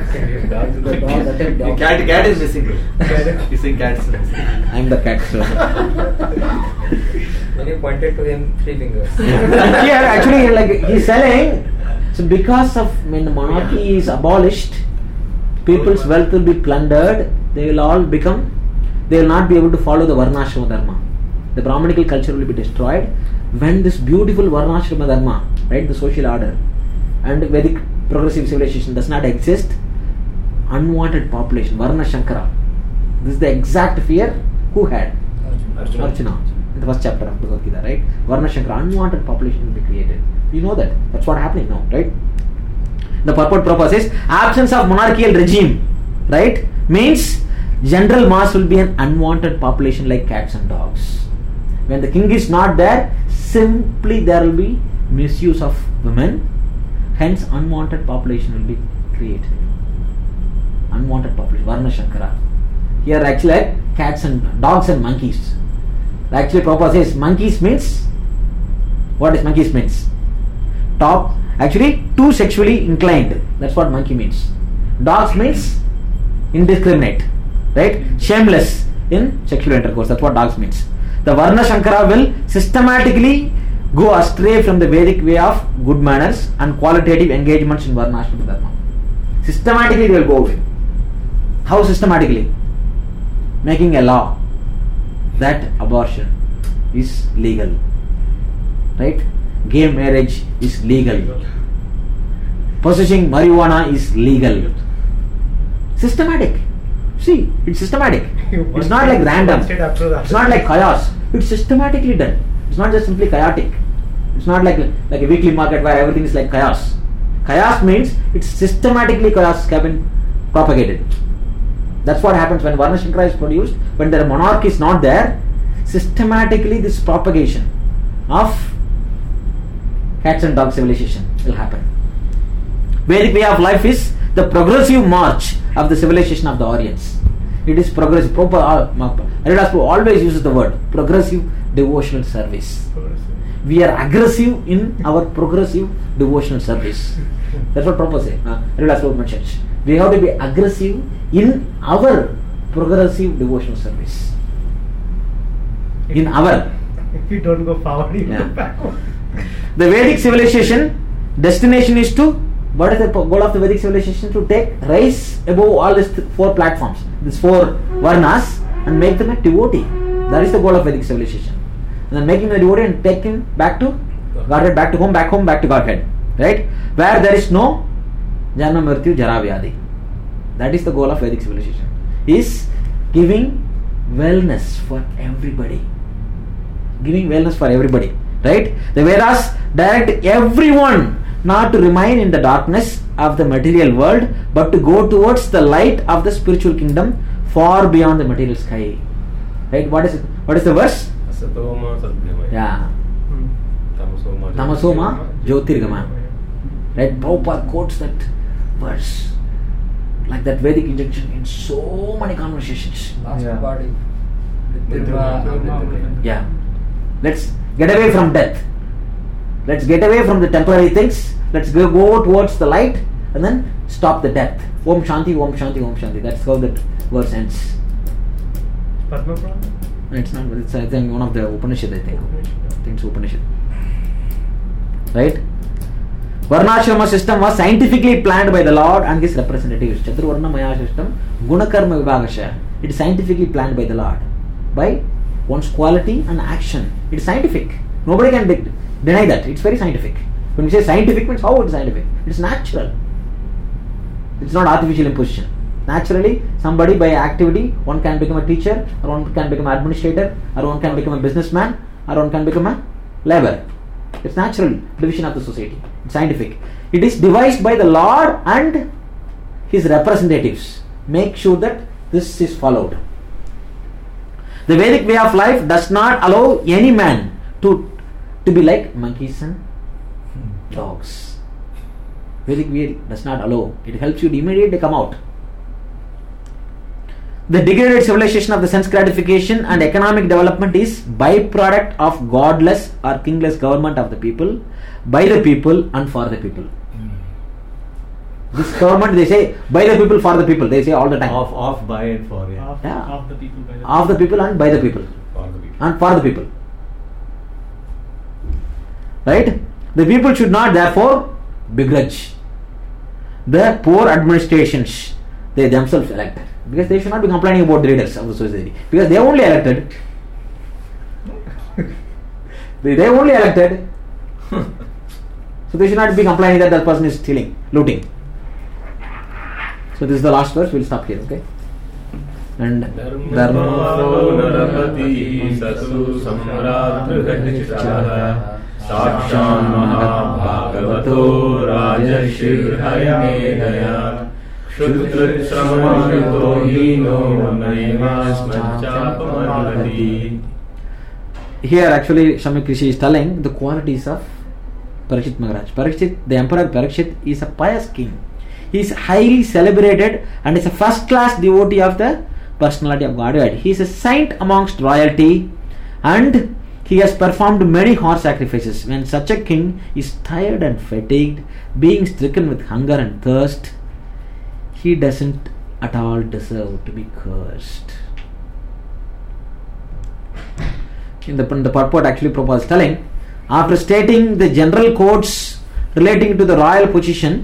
Cat is missing. He's saying cat is missing. I'm the cat, sir. When you pointed to him, 3 fingers. Here actually like he's saying, so because of when the monarchy is abolished, people's wealth will be plundered, they will not be able to follow the Varnashrama Dharma. The Brahmanical culture will be destroyed when this beautiful Varnashrama Dharma, right, the social order and Vedic progressive civilization does not exist. Unwanted population, Varna Shankara. This is the exact fear who had? Arjuna. In the first chapter of Bhagavad Gita, right? Varna Shankara, unwanted population will be created. You know that. That's what happening now, right? The purport Prabhupada says, absence of monarchical regime, right, means general mass will be an unwanted population like cats and dogs. When the king is not there, simply there will be misuse of women, hence unwanted population will be created. Unwanted population, Varna Shankara. Here actually like cats and dogs and monkeys. Actually Prabhupada says monkeys means, what is monkeys means? Too sexually inclined. That's what monkey means. Dogs means indiscriminate, right? Shameless in sexual intercourse. That's what dogs means. The Varna Shankara will systematically go astray from the Vedic way of good manners and qualitative engagements in Varnashrama Dharma. Systematically they will go away. How systematically? Making a law that abortion is legal, right? Gay marriage is legal. Possessing marijuana is legal. Systematic. See, it's systematic. It's not like random. It's not like chaos. It's systematically done. It's not just simply chaotic. It's not like a weekly market where everything is like chaos. Chaos means it's systematically chaos has been propagated. That's what happens when Varna Shankara is produced. When the monarch is not there, systematically this propagation of cats and dog civilization will happen. Vedic way of life is the progressive march of the civilization of the Aryans. It is progressive. Haridas always uses the word progressive devotional service. We are aggressive in our progressive devotional service. That's what Prabhupada says. Haridas mentions. We have to be aggressive in our progressive devotional service. If you don't go forward, you go backward. The Vedic civilization destination is to, what is the goal of the Vedic civilization? To rise above all these 4 platforms, these 4 varnas, and make them a devotee. That is the goal of Vedic civilization. And then making the devotee and taking back to Godhead, back to home, back to Godhead. Right? Where there is no Janma Mrityu Jara Vyadi. That is the goal of Vedic civilization. Is giving wellness for everybody. Right? The Vedas direct everyone not to remain in the darkness of the material world, but to go towards the light of the spiritual kingdom far beyond the material sky. Right? What is the verse? Asatoma Sadgamaya. Yeah. Tamasoma Jyotirgama. Right? Prabhupada quotes that verse like that Vedic injunction in so many conversations. Last body. Yeah. Let's get away from death. Let's get away from the temporary things. Let's go towards the light and then stop the death. Om Shanti, Om Shanti, Om Shanti. That's how that verse ends. Padma Purana? It's not. It's I think one of the Upanishad. I think it's Upanishad. Right? Varnashrama system was scientifically planned by the Lord and his representatives. Chaturvarna Maya system, Gunakarma Vibhagasha. It is scientifically planned by the Lord by one's quality and action. It is scientific. Nobody can deny that. It's very scientific. When we say scientific, means how it is scientific? It's natural. It's not artificial imposition. Naturally, somebody by activity, one can become a teacher, or one can become an administrator, or one can become a businessman, or one can become a laborer. It's natural division of the society. It's scientific. It is devised by the Lord and his representatives. Make sure that this is followed. The Vedic way of life does not allow any man to be like monkeys and dogs. Vedic way does not allow. It helps you to immediately come out. The degraded civilization of the sense gratification and economic development is byproduct of godless or kingless government of the people, by the people and for the people. This government, they say by the people, for the people. They say all the time. Of, by and for. Of the people, by the people. Of the people and by the people. For the people. And for the people. Right? The people should not therefore begrudge the poor administrations they themselves elected. Because they should not be complaining about the leaders of the society. Because they only elected. they only elected. So they should not be complaining that person is stealing, looting. So this is the last verse. We'll stop here, okay? And Dharmavado narapati sasu samradhrihachitaha sakshan mahabhagavato rajashirhayamedaya shudritsamanito hino naimasmanchapamadhati. Here actually Samyak Rishi is telling the qualities of Parikshit Maharaj. Parikshit, the Emperor Parikshit is a pious king. He is highly celebrated and is a first class devotee of the personality of Godhead. He is a saint amongst royalty and he has performed many horse sacrifices. When such a king is tired and fatigued, being stricken with hunger and thirst, he doesn't at all deserve to be cursed. In the purport actually Prabhupada is telling, after stating the general codes relating to the royal position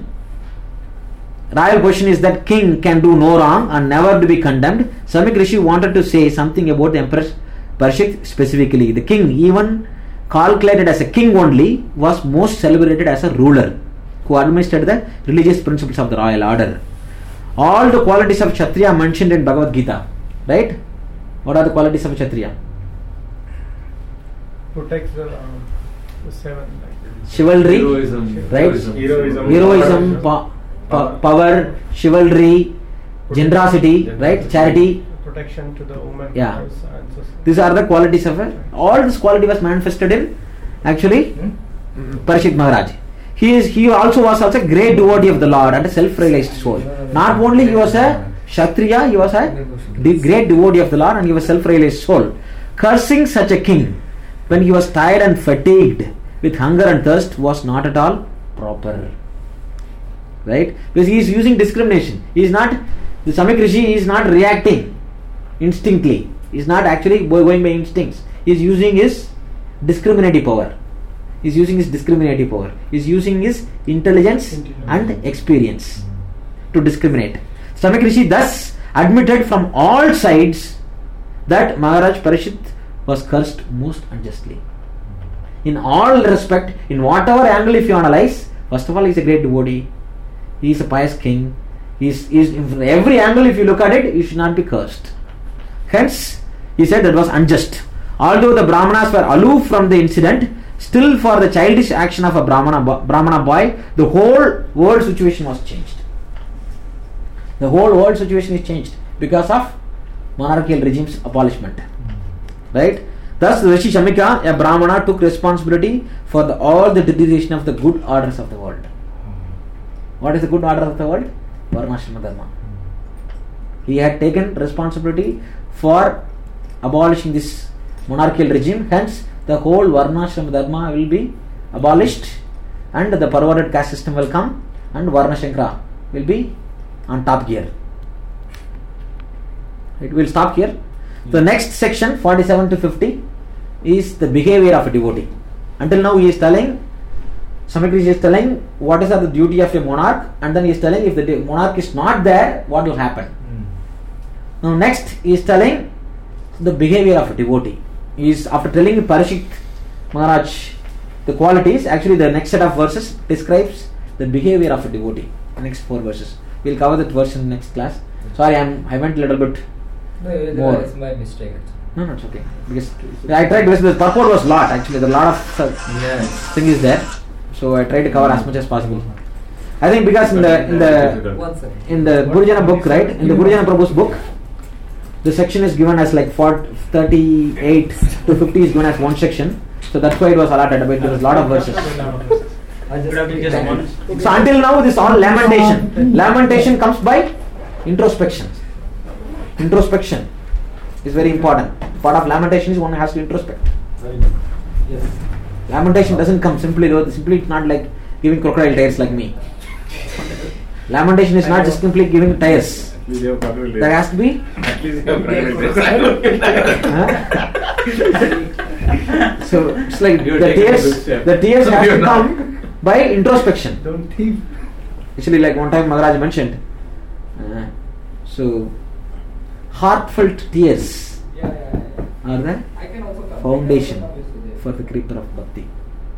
is that king can do no wrong and never to be condemned. Samyak Rishi wanted to say something about the Emperor Parikshit specifically. The king, even calculated as a king only, was most celebrated as a ruler who administered the religious principles of the royal order. All the qualities of Kshatriya mentioned in Bhagavad Gita, right? What are the qualities of Kshatriya? Protects the seven. Chivalry, Heroism. right? Heroism, power, chivalry, generosity, right? Charity. Protection to the woman. Yeah. And so These are the qualities of it. All this quality was manifested in actually Parikshit Maharaj. He also was a great devotee of the Lord and a self-realized soul. Not only he was a Kshatriya, he was a great devotee of the Lord and he was a self-realized soul. Cursing such a king when he was tired and fatigued with hunger and thirst was not at all proper. Right? Because he is using discrimination. The Samyak Rishi is not reacting instinctively. He is not actually going by instincts. He is using his discriminative power. He is using his intelligence and experience to discriminate. Samyak Rishi thus admitted from all sides that Maharaj Parikshit was cursed most unjustly. In all respect, in whatever angle if you analyze, first of all he is a great devotee. He is a pious king. He is in every angle if you look at it, he should not be cursed. Hence, he said that was unjust. Although the Brahmanas were aloof from the incident, still for the childish action of a Brahmana boy, the whole world situation was changed. The whole world situation is changed because of monarchical regime's abolishment. Right? Thus, Rishi Shamika, a Brahmana, took responsibility for all the deterioration of the good orders of the world. What is the good order of the world? Varnashrama Dharma. He had taken responsibility for abolishing this monarchical regime. Hence, the whole Varnashrama Dharma will be abolished and the perverted caste system will come and Varnashankara will be on top gear. It will stop here. The next section, 47 to 50, is the behavior of a devotee. Until now he is telling, Samyak Rishi is telling what is the duty of a monarch, and then he is telling if the monarch is not there, what will happen. Now next he is telling the behavior of a devotee. He is, after telling Parikshit Maharaj the qualities, actually the next set of verses describes the behavior of a devotee. Next 4 verses. We will cover that verse in the next class. Sorry, I went a little bit more. It's my mistake. No, it's okay. Because I tried, because the purport was lot actually. There are a lot of thing is there. So I tried to cover as much as possible. I think because in the Gurujana book, right? In the Gurujana Prabhu's book, the section is given as like 38 to 50 is given as one section. So So that's why it was allotted, but there was a lot of verses. So until now this all lamentation. Lamentation comes by introspection. Introspection is very important. Part of lamentation is one has to introspect. Lamentation doesn't come simply it's not like giving crocodile tears like me. Lamentation is not just simply giving tears. There has to be. So it's like the tears have to come by introspection. Don't think. Actually, like one time Maharaj mentioned, so heartfelt tears are the foundation for the creeper of bhakti.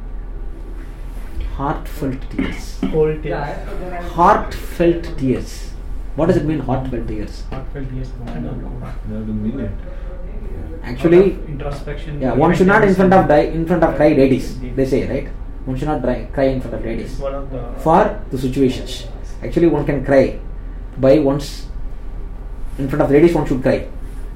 Heartfelt tears. Cold tears. Heartfelt tears. What does it mean, heartfelt tears? Heartfelt tears. Actually, introspection. yeah, one should not in front of cry deities. They say, right? One should not cry in front of deities for the situations. Actually, one can cry by one's in front of ladies. One should cry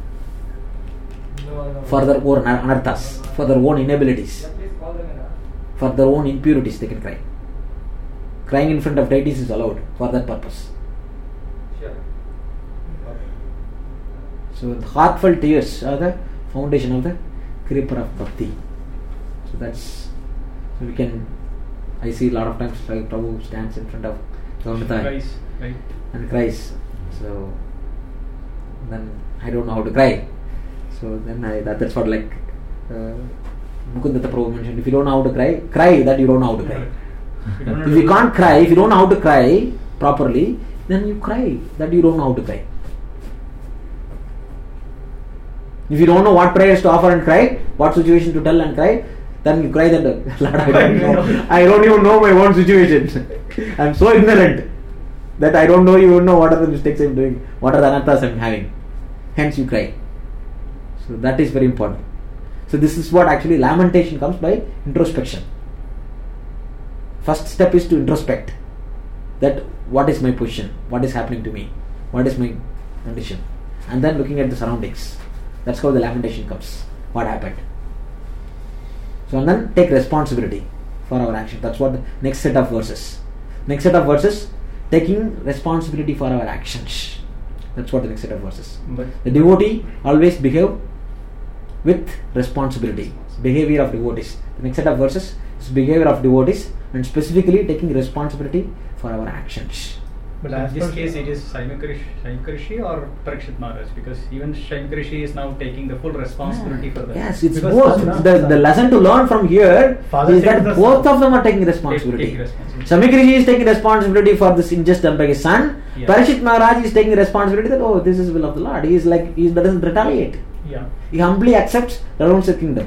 for their own anarthas, for their own inabilities, for their own impurities. They can cry. Crying in front of deities is allowed for that purpose. So the heartfelt tears are the foundation of the creeper of bhakti. So that's, so we can, I see a lot of times like Prabhu stands in front of Gaunatha and cries. So then I don't know how to cry. So then that's what like Mukundatta Prabhu mentioned. If you don't know how to cry that you don't know how to cry. If you can't cry, if you don't know how to cry properly, then you cry that you don't know how to cry. If you don't know what prayers to offer and cry, what situation to tell and cry, then you cry that Lord, I don't know. I don't even know my own situation. I am so ignorant that I don't even know what are the mistakes I am doing, what are the anarthas I am having. Hence you cry. So that is very important. So this is what actually lamentation comes by introspection. First step is to introspect that what is my position, what is happening to me, what is my condition, and then looking at the surroundings. That's how the lamentation comes. What happened? So and then take responsibility for our action. That's what the next set of verses. Next set of verses, taking responsibility for our actions. That's what the next set of verses. But the devotee always behave with responsibility. Behavior of devotees. The next set of verses is behavior of devotees and specifically taking responsibility for our actions. But in this case, it is Shankarishi or Parikshit Maharaj, because even Shankarishi is now taking the full responsibility for that. Yes, it's both. The lesson to learn from here is that both of them are taking responsibility. Shankarishi is taking responsibility for this injustice done by his son. Yeah. Parikshit Maharaj is taking responsibility that this is the will of the Lord. He doesn't retaliate. Yeah. He humbly accepts the rules of kingdom.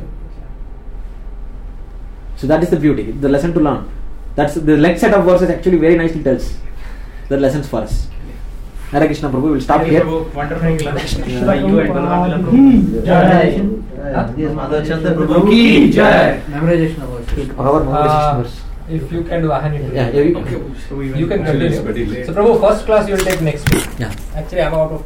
So that is the beauty, the lesson to learn. That's the next set of verses actually very nicely tells the lessons for us. Hare Krishna Prabhu, we will stop here. Wonderful class by you and Balabandila Prabhu. Jai. Madhachandra Prabhu ki jai. Memorization of verse. Our memorization verse. If you can do Ahani. Yeah, you can continue. So Prabhu, first class you will take next week. Yeah. Actually I am out of